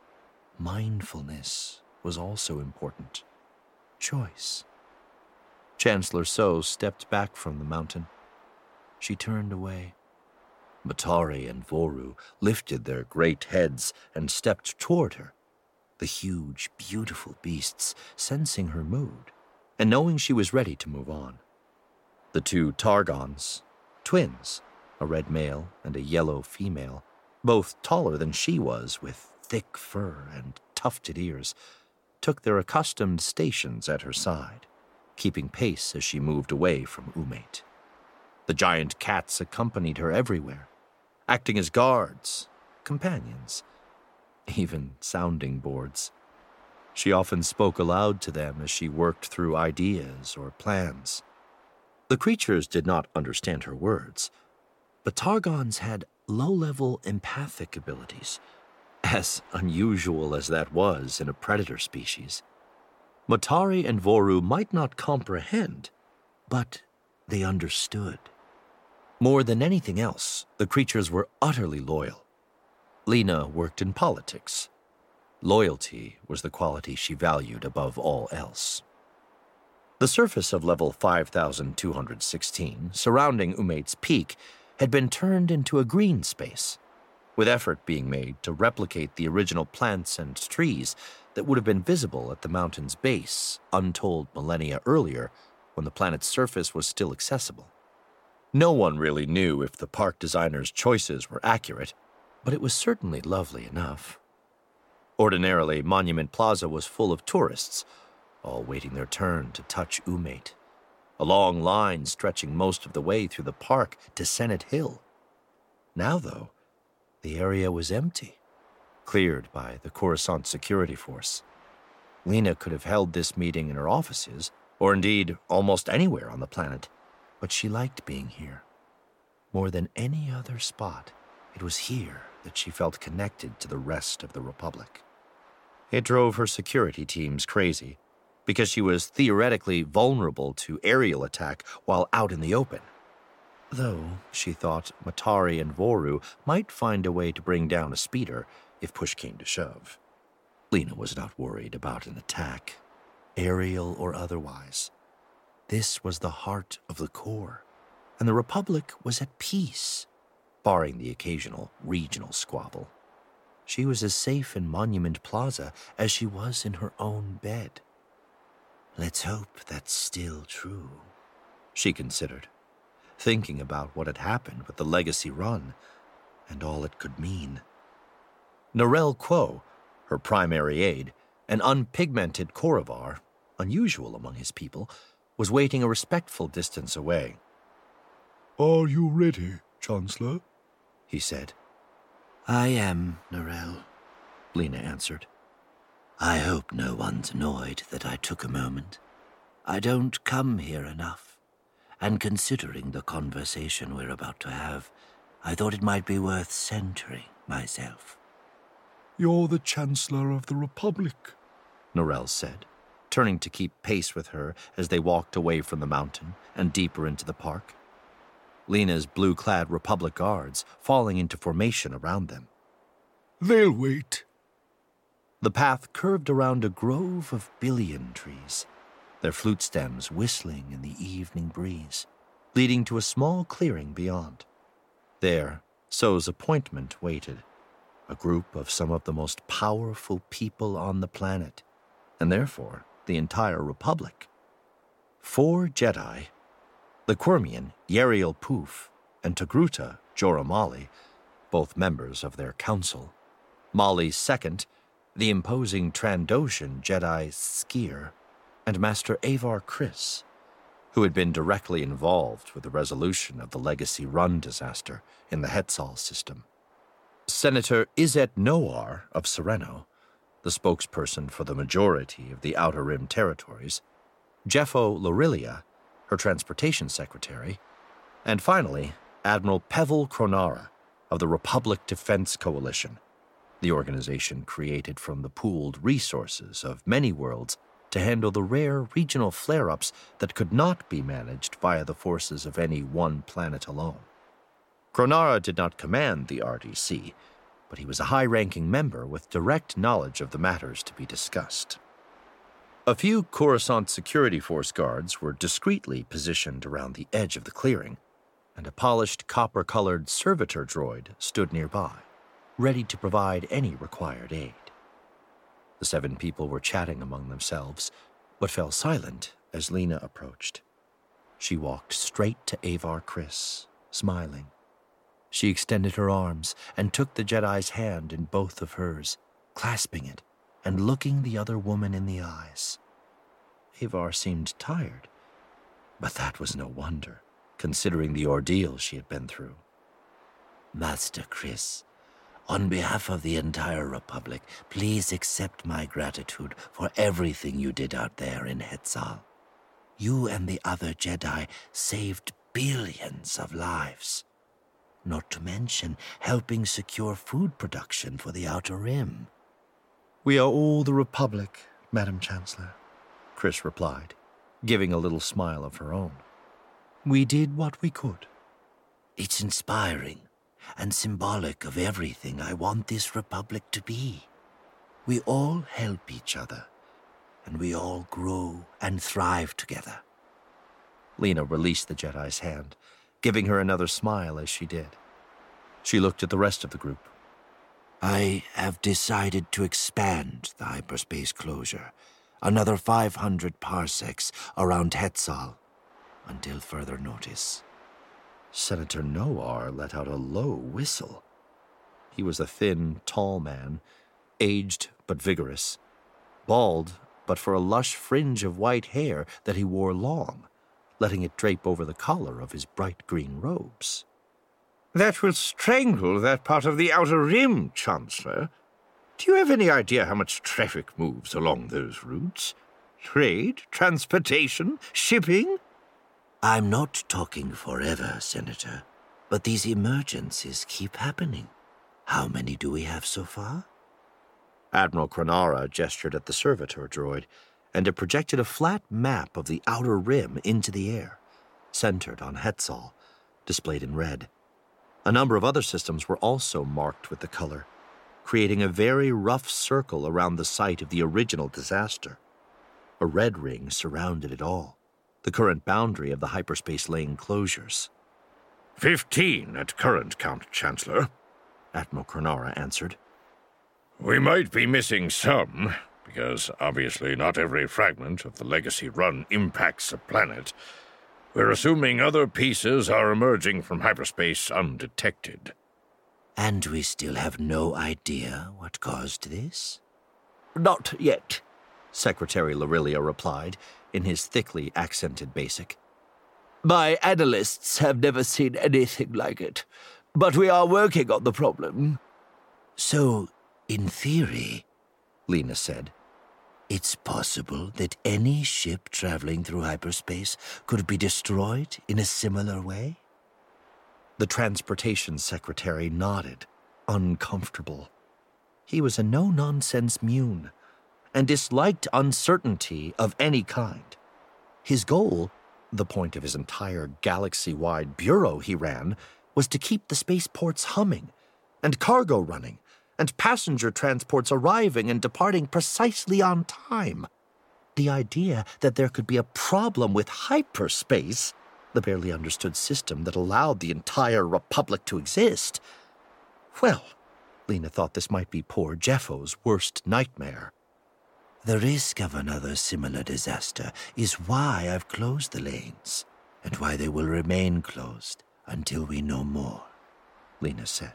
Mindfulness was also important. Choice. Chancellor So stepped back from the mountain. She turned away. Matari and Voru lifted their great heads and stepped toward her, the huge, beautiful beasts sensing her mood and knowing she was ready to move on. The two Targons, twins, a red male and a yellow female, both taller than she was with thick fur and tufted ears, took their accustomed stations at her side, keeping pace as she moved away from Umate. The giant cats accompanied her everywhere, acting as guards, companions, even sounding boards. She often spoke aloud to them as she worked through ideas or plans. The creatures did not understand her words, but Targons had low-level empathic abilities, as unusual as that was in a predator species. Matari and Voru might not comprehend, but they understood. More than anything else, the creatures were utterly loyal. Lena worked in politics. Loyalty was the quality she valued above all else. The surface of level 5,216, surrounding Umate's peak, had been turned into a green space. with effort being made to replicate the original plants and trees that would have been visible at the mountain's base untold millennia earlier when the planet's surface was still accessible. No one really knew if the park designer's choices were accurate, but it was certainly lovely enough. Ordinarily, Monument Plaza was full of tourists, all waiting their turn to touch Umate, a long line stretching most of the way through the park to Senate Hill. Now, though, the area was empty, cleared by the Coruscant security force. Lena could have held this meeting in her offices, or indeed almost anywhere on the planet, but she liked being here. More than any other spot, it was here that she felt connected to the rest of the Republic. It drove her security teams crazy, because she was theoretically vulnerable to aerial attack while out in the open. Though, she thought Matari and Voru might find a way to bring down a speeder if push came to shove. Lena was not worried about an attack, aerial or otherwise. This was the heart of the core, and the Republic was at peace, barring the occasional regional squabble. She was as safe in Monument Plaza as she was in her own bed. Let's hope that's still true, she considered, thinking about what had happened with the Legacy Run and all it could mean. Narelle Quo, her primary aide, an unpigmented Korrivar, unusual among his people, was waiting a respectful distance away. "Are you ready, Chancellor?" he said. I am, Narelle, Lena answered. I hope no one's annoyed that I took a moment. I don't come here enough, and considering the conversation we're about to have, I thought it might be worth centering myself. "You're the Chancellor of the Republic," Narelle said, turning to keep pace with her as they walked away from the mountain and deeper into the park. Lena's blue-clad Republic guards falling into formation around them. "They'll wait." The path curved around a grove of billion trees, their flute stems whistling in the evening breeze, leading to a small clearing beyond. There, So's appointment waited, a group of some of the most powerful people on the planet, and therefore the entire Republic. 4 Jedi, the Quirmian Yariel Poof and Togruta Jora Malli, both members of their council. Malli's second, the imposing Trandoshan Jedi Sskeer, and Master Avar Kriss, who had been directly involved with the resolution of the Legacy Run disaster in the Hetzal system. Senator Izet Noar of Sereno, the spokesperson for the majority of the Outer Rim territories, Jeffo Lorilia, her transportation secretary, and finally, Admiral Pevel Kronara of the Republic Defense Coalition, the organization created from the pooled resources of many worlds to handle the rare regional flare-ups that could not be managed via the forces of any one planet alone. Kronara did not command the RDC, but he was a high-ranking member with direct knowledge of the matters to be discussed. A few Coruscant security force guards were discreetly positioned around the edge of the clearing, and a polished copper-colored servitor droid stood nearby, ready to provide any required aid. The 7 people were chatting among themselves, but fell silent as Lena approached. She walked straight to Avar Kriss, smiling. She extended her arms and took the Jedi's hand in both of hers, clasping it and looking the other woman in the eyes. Avar seemed tired, but that was no wonder, considering the ordeal she had been through. Master Kriss, on behalf of the entire Republic, please accept my gratitude for everything you did out there in Hetzal. You and the other Jedi saved billions of lives, not to mention helping secure food production for the Outer Rim. We are all the Republic, Madam Chancellor, Kriss replied, giving a little smile of her own. We did what we could. It's inspiring and symbolic of everything I want this Republic to be. We all help each other, and we all grow and thrive together. Lena released the Jedi's hand, giving her another smile as she did. She looked at the rest of the group, I have decided to expand the hyperspace closure another 500 parsecs around Hetzal until further notice. Senator Noir let out a low whistle. He was a thin, tall man, aged but vigorous, bald but for a lush fringe of white hair that he wore long, letting it drape over the collar of his bright green robes. That will strangle that part of the Outer Rim, Chancellor. Do you have any idea how much traffic moves along those routes? Trade, transportation, shipping? I'm not talking forever, Senator, but these emergencies keep happening. How many do we have so far? Admiral Kranara gestured at the servitor droid, and it projected a flat map of the Outer Rim into the air, centered on Hetzal, displayed in red. A number of other systems were also marked with the color, creating a very rough circle around the site of the original disaster. A red ring surrounded it all, the current boundary of the hyperspace lane closures. 15 at current count, Chancellor, Admiral Kranara answered. We might be missing some, because obviously not every fragment of the Legacy Run impacts a planet. We're assuming other pieces are emerging from hyperspace undetected. And we still have no idea what caused this? Not yet, Secretary Lorelia replied in his thickly accented basic. My analysts have never seen anything like it, but we are working on the problem. So, in theory, Lena said, it's possible that any ship traveling through hyperspace could be destroyed in a similar way? The transportation secretary nodded, uncomfortable. He was a no-nonsense Mune, and disliked uncertainty of any kind. His goal, the point of his entire galaxy-wide bureau he ran, was to keep the spaceports humming, and cargo running, and passenger transports arriving and departing precisely on time. The idea that there could be a problem with hyperspace, the barely understood system that allowed the entire Republic to exist, well, Lena thought this might be poor Jeffo's worst nightmare. The risk of another similar disaster is why I've closed the lanes, and why they will remain closed until we know more, Lena said.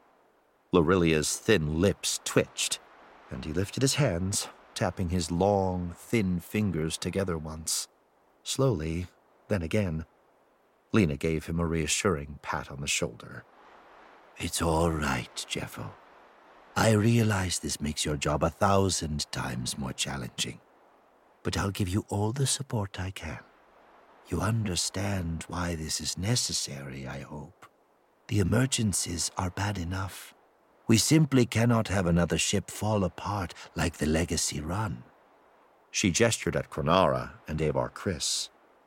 Lorelia's thin lips twitched, and he lifted his hands, tapping his long, thin fingers together once. Slowly, then again. Lena gave him a reassuring pat on the shoulder. It's all right, Jeffo. I realize this makes your job 1,000 times more challenging, but I'll give you all the support I can. You understand why this is necessary, I hope. The emergencies are bad enough. We simply cannot have another ship fall apart like the Legacy Run. She gestured at Kranara and Avar Kriss.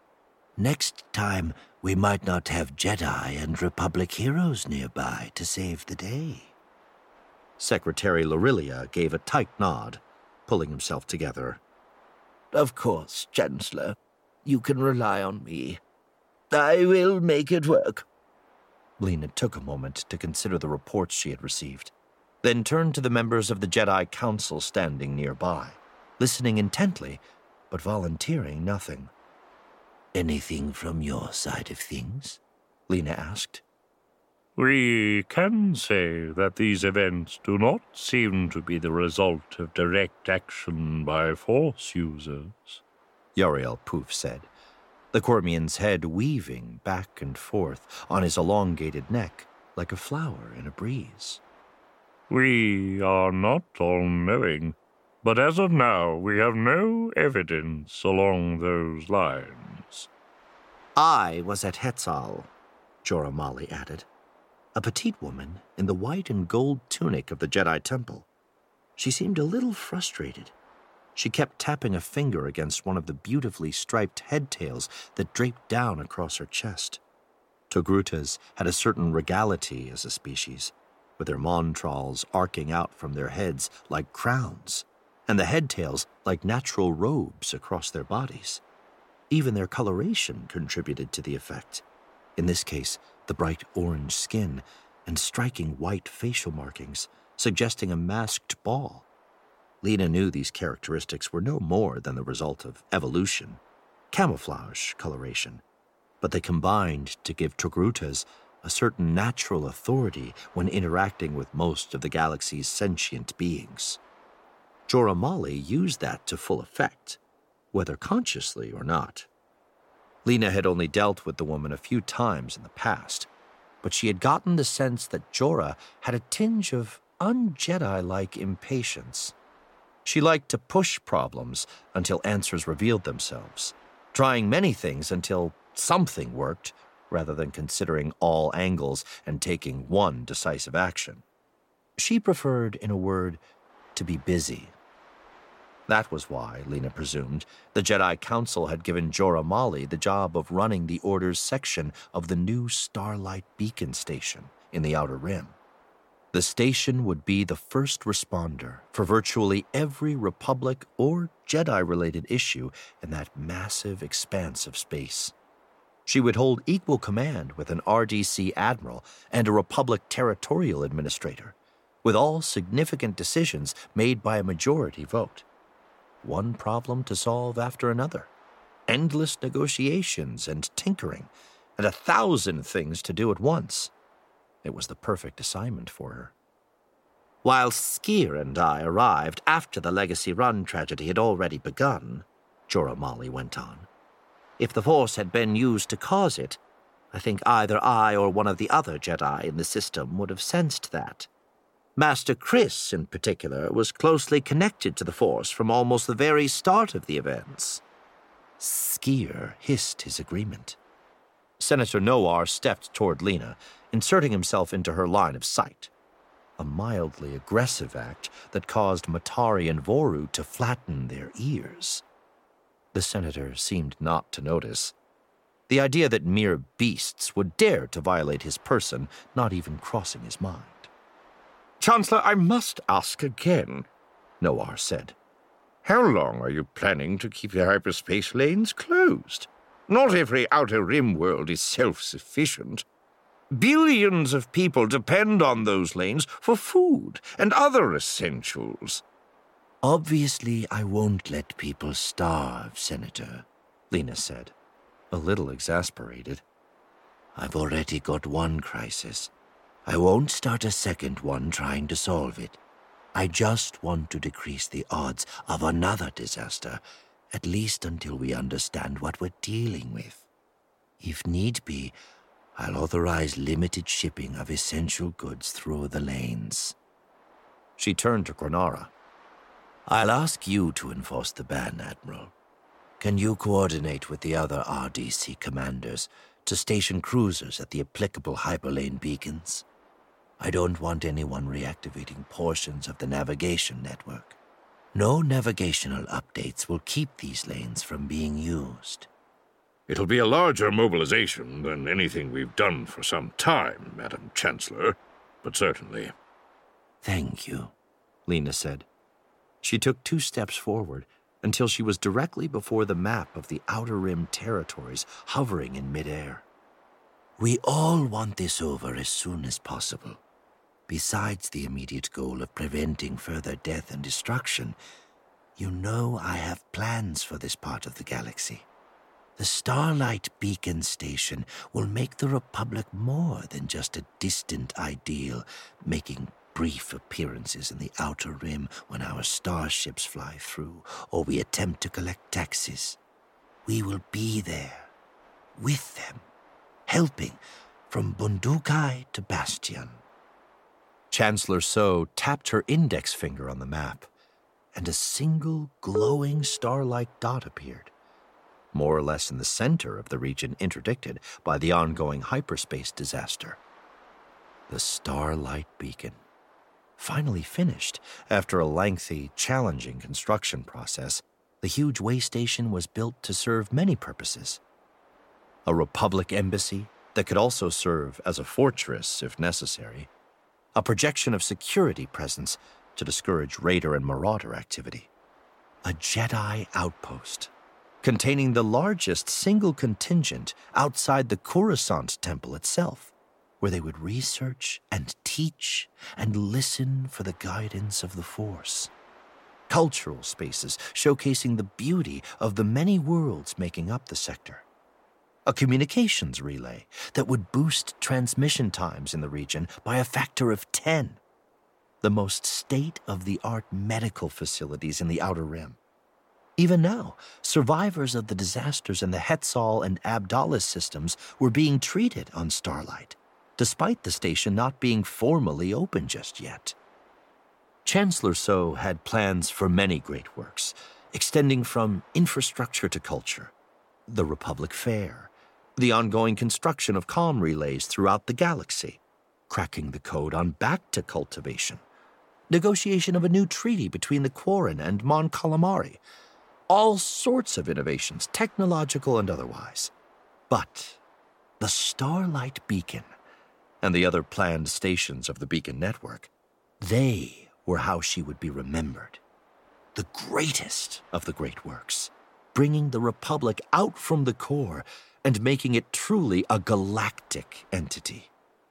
Next time, we might not have Jedi and Republic heroes nearby to save the day. Secretary Lorelia gave a tight nod, pulling himself together. Of course, Chancellor. You can rely on me. I will make it work. Lena took a moment to consider the reports she had received, then turned to the members of the Jedi Council standing nearby, listening intently, but volunteering nothing. Anything from your side of things? Lena asked. We can say that these events do not seem to be the result of direct action by Force users, Yariel Poof said, the Cormian's head weaving back and forth on his elongated neck like a flower in a breeze. We are not all-knowing, but as of now we have no evidence along those lines. I was at Hetzal, Jorah Mali added, a petite woman in the white and gold tunic of the Jedi Temple. She seemed a little frustrated. She kept tapping a finger against one of the beautifully striped head-tails that draped down across her chest. Togrutas had a certain regality as a species, with their montrals arcing out from their heads like crowns, and the head-tails like natural robes across their bodies. Even their coloration contributed to the effect. In this case, the bright orange skin and striking white facial markings suggesting a masked ball. Lena knew these characteristics were no more than the result of evolution, camouflage coloration, but they combined to give Togrutas a certain natural authority when interacting with most of the galaxy's sentient beings. Jorah Mali used that to full effect, whether consciously or not. Lena had only dealt with the woman a few times in the past, but she had gotten the sense that Jorah had a tinge of un-Jedi-like impatience. She liked to push problems until answers revealed themselves, trying many things until something worked, rather than considering all angles and taking one decisive action. She preferred, in a word, to be busy. That was why, Lena presumed, the Jedi Council had given Jorah Mali the job of running the Order's section of the new Starlight Beacon Station in the Outer Rim. The station would be the first responder for virtually every Republic or Jedi-related issue in that massive expanse of space. She would hold equal command with an RDC admiral and a Republic territorial administrator, with all significant decisions made by a majority vote. One problem to solve after another, endless negotiations and tinkering, and 1,000 things to do at once. It was the perfect assignment for her. While Skier and I arrived after the Legacy Run tragedy had already begun, Jorah Mali went on, if the Force had been used to cause it, I think either I or one of the other Jedi in the system would have sensed that. Master Chris, in particular, was closely connected to the Force from almost the very start of the events. Skier hissed his agreement. Senator Noir stepped toward Lena, inserting himself into her line of sight. A mildly aggressive act that caused Matari and Voru to flatten their ears. The senator seemed not to notice. The idea that mere beasts would dare to violate his person not even crossing his mind. Chancellor, I must ask again, Noir said. How long are you planning to keep the hyperspace lanes closed? Not every Outer Rim world is self-sufficient. Billions of people depend on those lanes for food and other essentials. Obviously, I won't let people starve, Senator, Lena said, a little exasperated. I've already got one crisis. I won't start a second one trying to solve it. I just want to decrease the odds of another disaster, at least until we understand what we're dealing with. If need be, I'll authorize limited shipping of essential goods through the lanes. She turned to Granara. I'll ask you to enforce the ban, Admiral. Can you coordinate with the other RDC commanders to station cruisers at the applicable hyperlane beacons? I don't want anyone reactivating portions of the navigation network. No navigational updates will keep these lanes from being used. It'll be a larger mobilization than anything we've done for some time, Madam Chancellor, but certainly. Thank you, Lena said. She took 2 steps forward until she was directly before the map of the Outer Rim territories hovering in midair. We all want this over as soon as possible. Besides the immediate goal of preventing further death and destruction, you know I have plans for this part of the galaxy. The Starlight Beacon Station will make the Republic more than just a distant ideal, making brief appearances in the Outer Rim when our starships fly through or we attempt to collect taxes. We will be there, with them, helping from Bundukai to Bastion. Chancellor So tapped her index finger on the map, and a single glowing star-like dot appeared, more or less in the center of the region interdicted by the ongoing hyperspace disaster. The Starlight Beacon. Finally finished, after a lengthy, challenging construction process, the huge way station was built to serve many purposes. A Republic embassy that could also serve as a fortress if necessary. A projection of security presence to discourage raider and marauder activity. A Jedi outpost containing the largest single contingent outside the Coruscant Temple itself, where they would research and teach and listen for the guidance of the Force. Cultural spaces showcasing the beauty of the many worlds making up the sector. A communications relay that would boost transmission times in the region by a factor of 10. The most state-of-the-art medical facilities in the Outer Rim. Even now, survivors of the disasters in the Hetzal and Abdallah systems were being treated on Starlight, despite the station not being formally open just yet. Chancellor So had plans for many great works, extending from infrastructure to culture, the Republic Fair, the ongoing construction of comm relays throughout the galaxy, cracking the code on Bacta cultivation, negotiation of a new treaty between the Quarren and Mon Calamari, all sorts of innovations, technological and otherwise. But the Starlight Beacon and the other planned stations of the Beacon Network, they were how she would be remembered. The greatest of the great works, bringing the Republic out from the core and making it truly a galactic entity.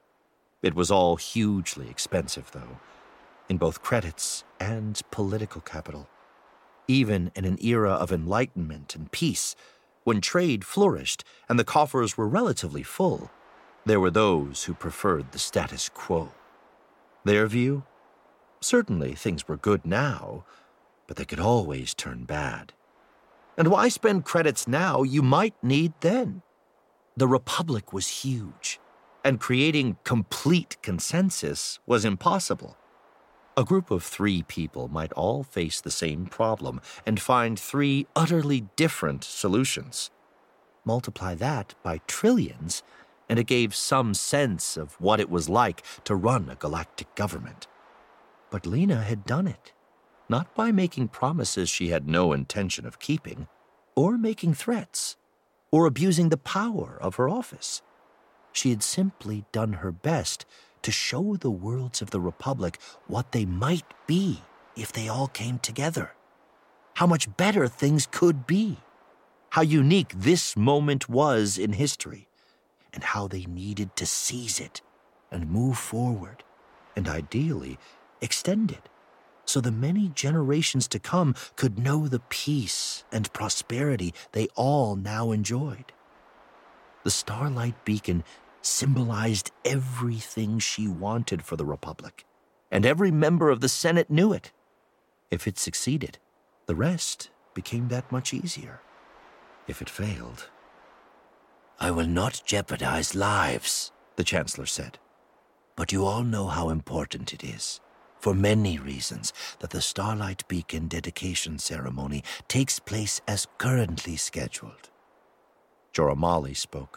It was all hugely expensive, though, in both credits and political capital. Even in an era of enlightenment and peace, when trade flourished and the coffers were relatively full, there were those who preferred the status quo. Their view? Certainly things were good now, but they could always turn bad. And why spend credits now you might need then? The Republic was huge, and creating complete consensus was impossible. A group of 3 people might all face the same problem and find 3 utterly different solutions. Multiply that by trillions, and it gave some sense of what it was like to run a galactic government. But Lena had done it, not by making promises she had no intention of keeping, or making threats, or abusing the power of her office. She had simply done her best to show the worlds of the Republic what they might be if they all came together. How much better things could be. How unique this moment was in history, and how they needed to seize it and move forward, and ideally extend it, so the many generations to come could know the peace and prosperity they all now enjoyed. The Starlight Beacon symbolized everything she wanted for the Republic, and every member of the Senate knew it. If it succeeded, the rest became that much easier. If it failed... "I will not jeopardize lives," the Chancellor said. "But you all know how important it is, for many reasons, that the Starlight Beacon dedication ceremony takes place as currently scheduled." Joramali spoke.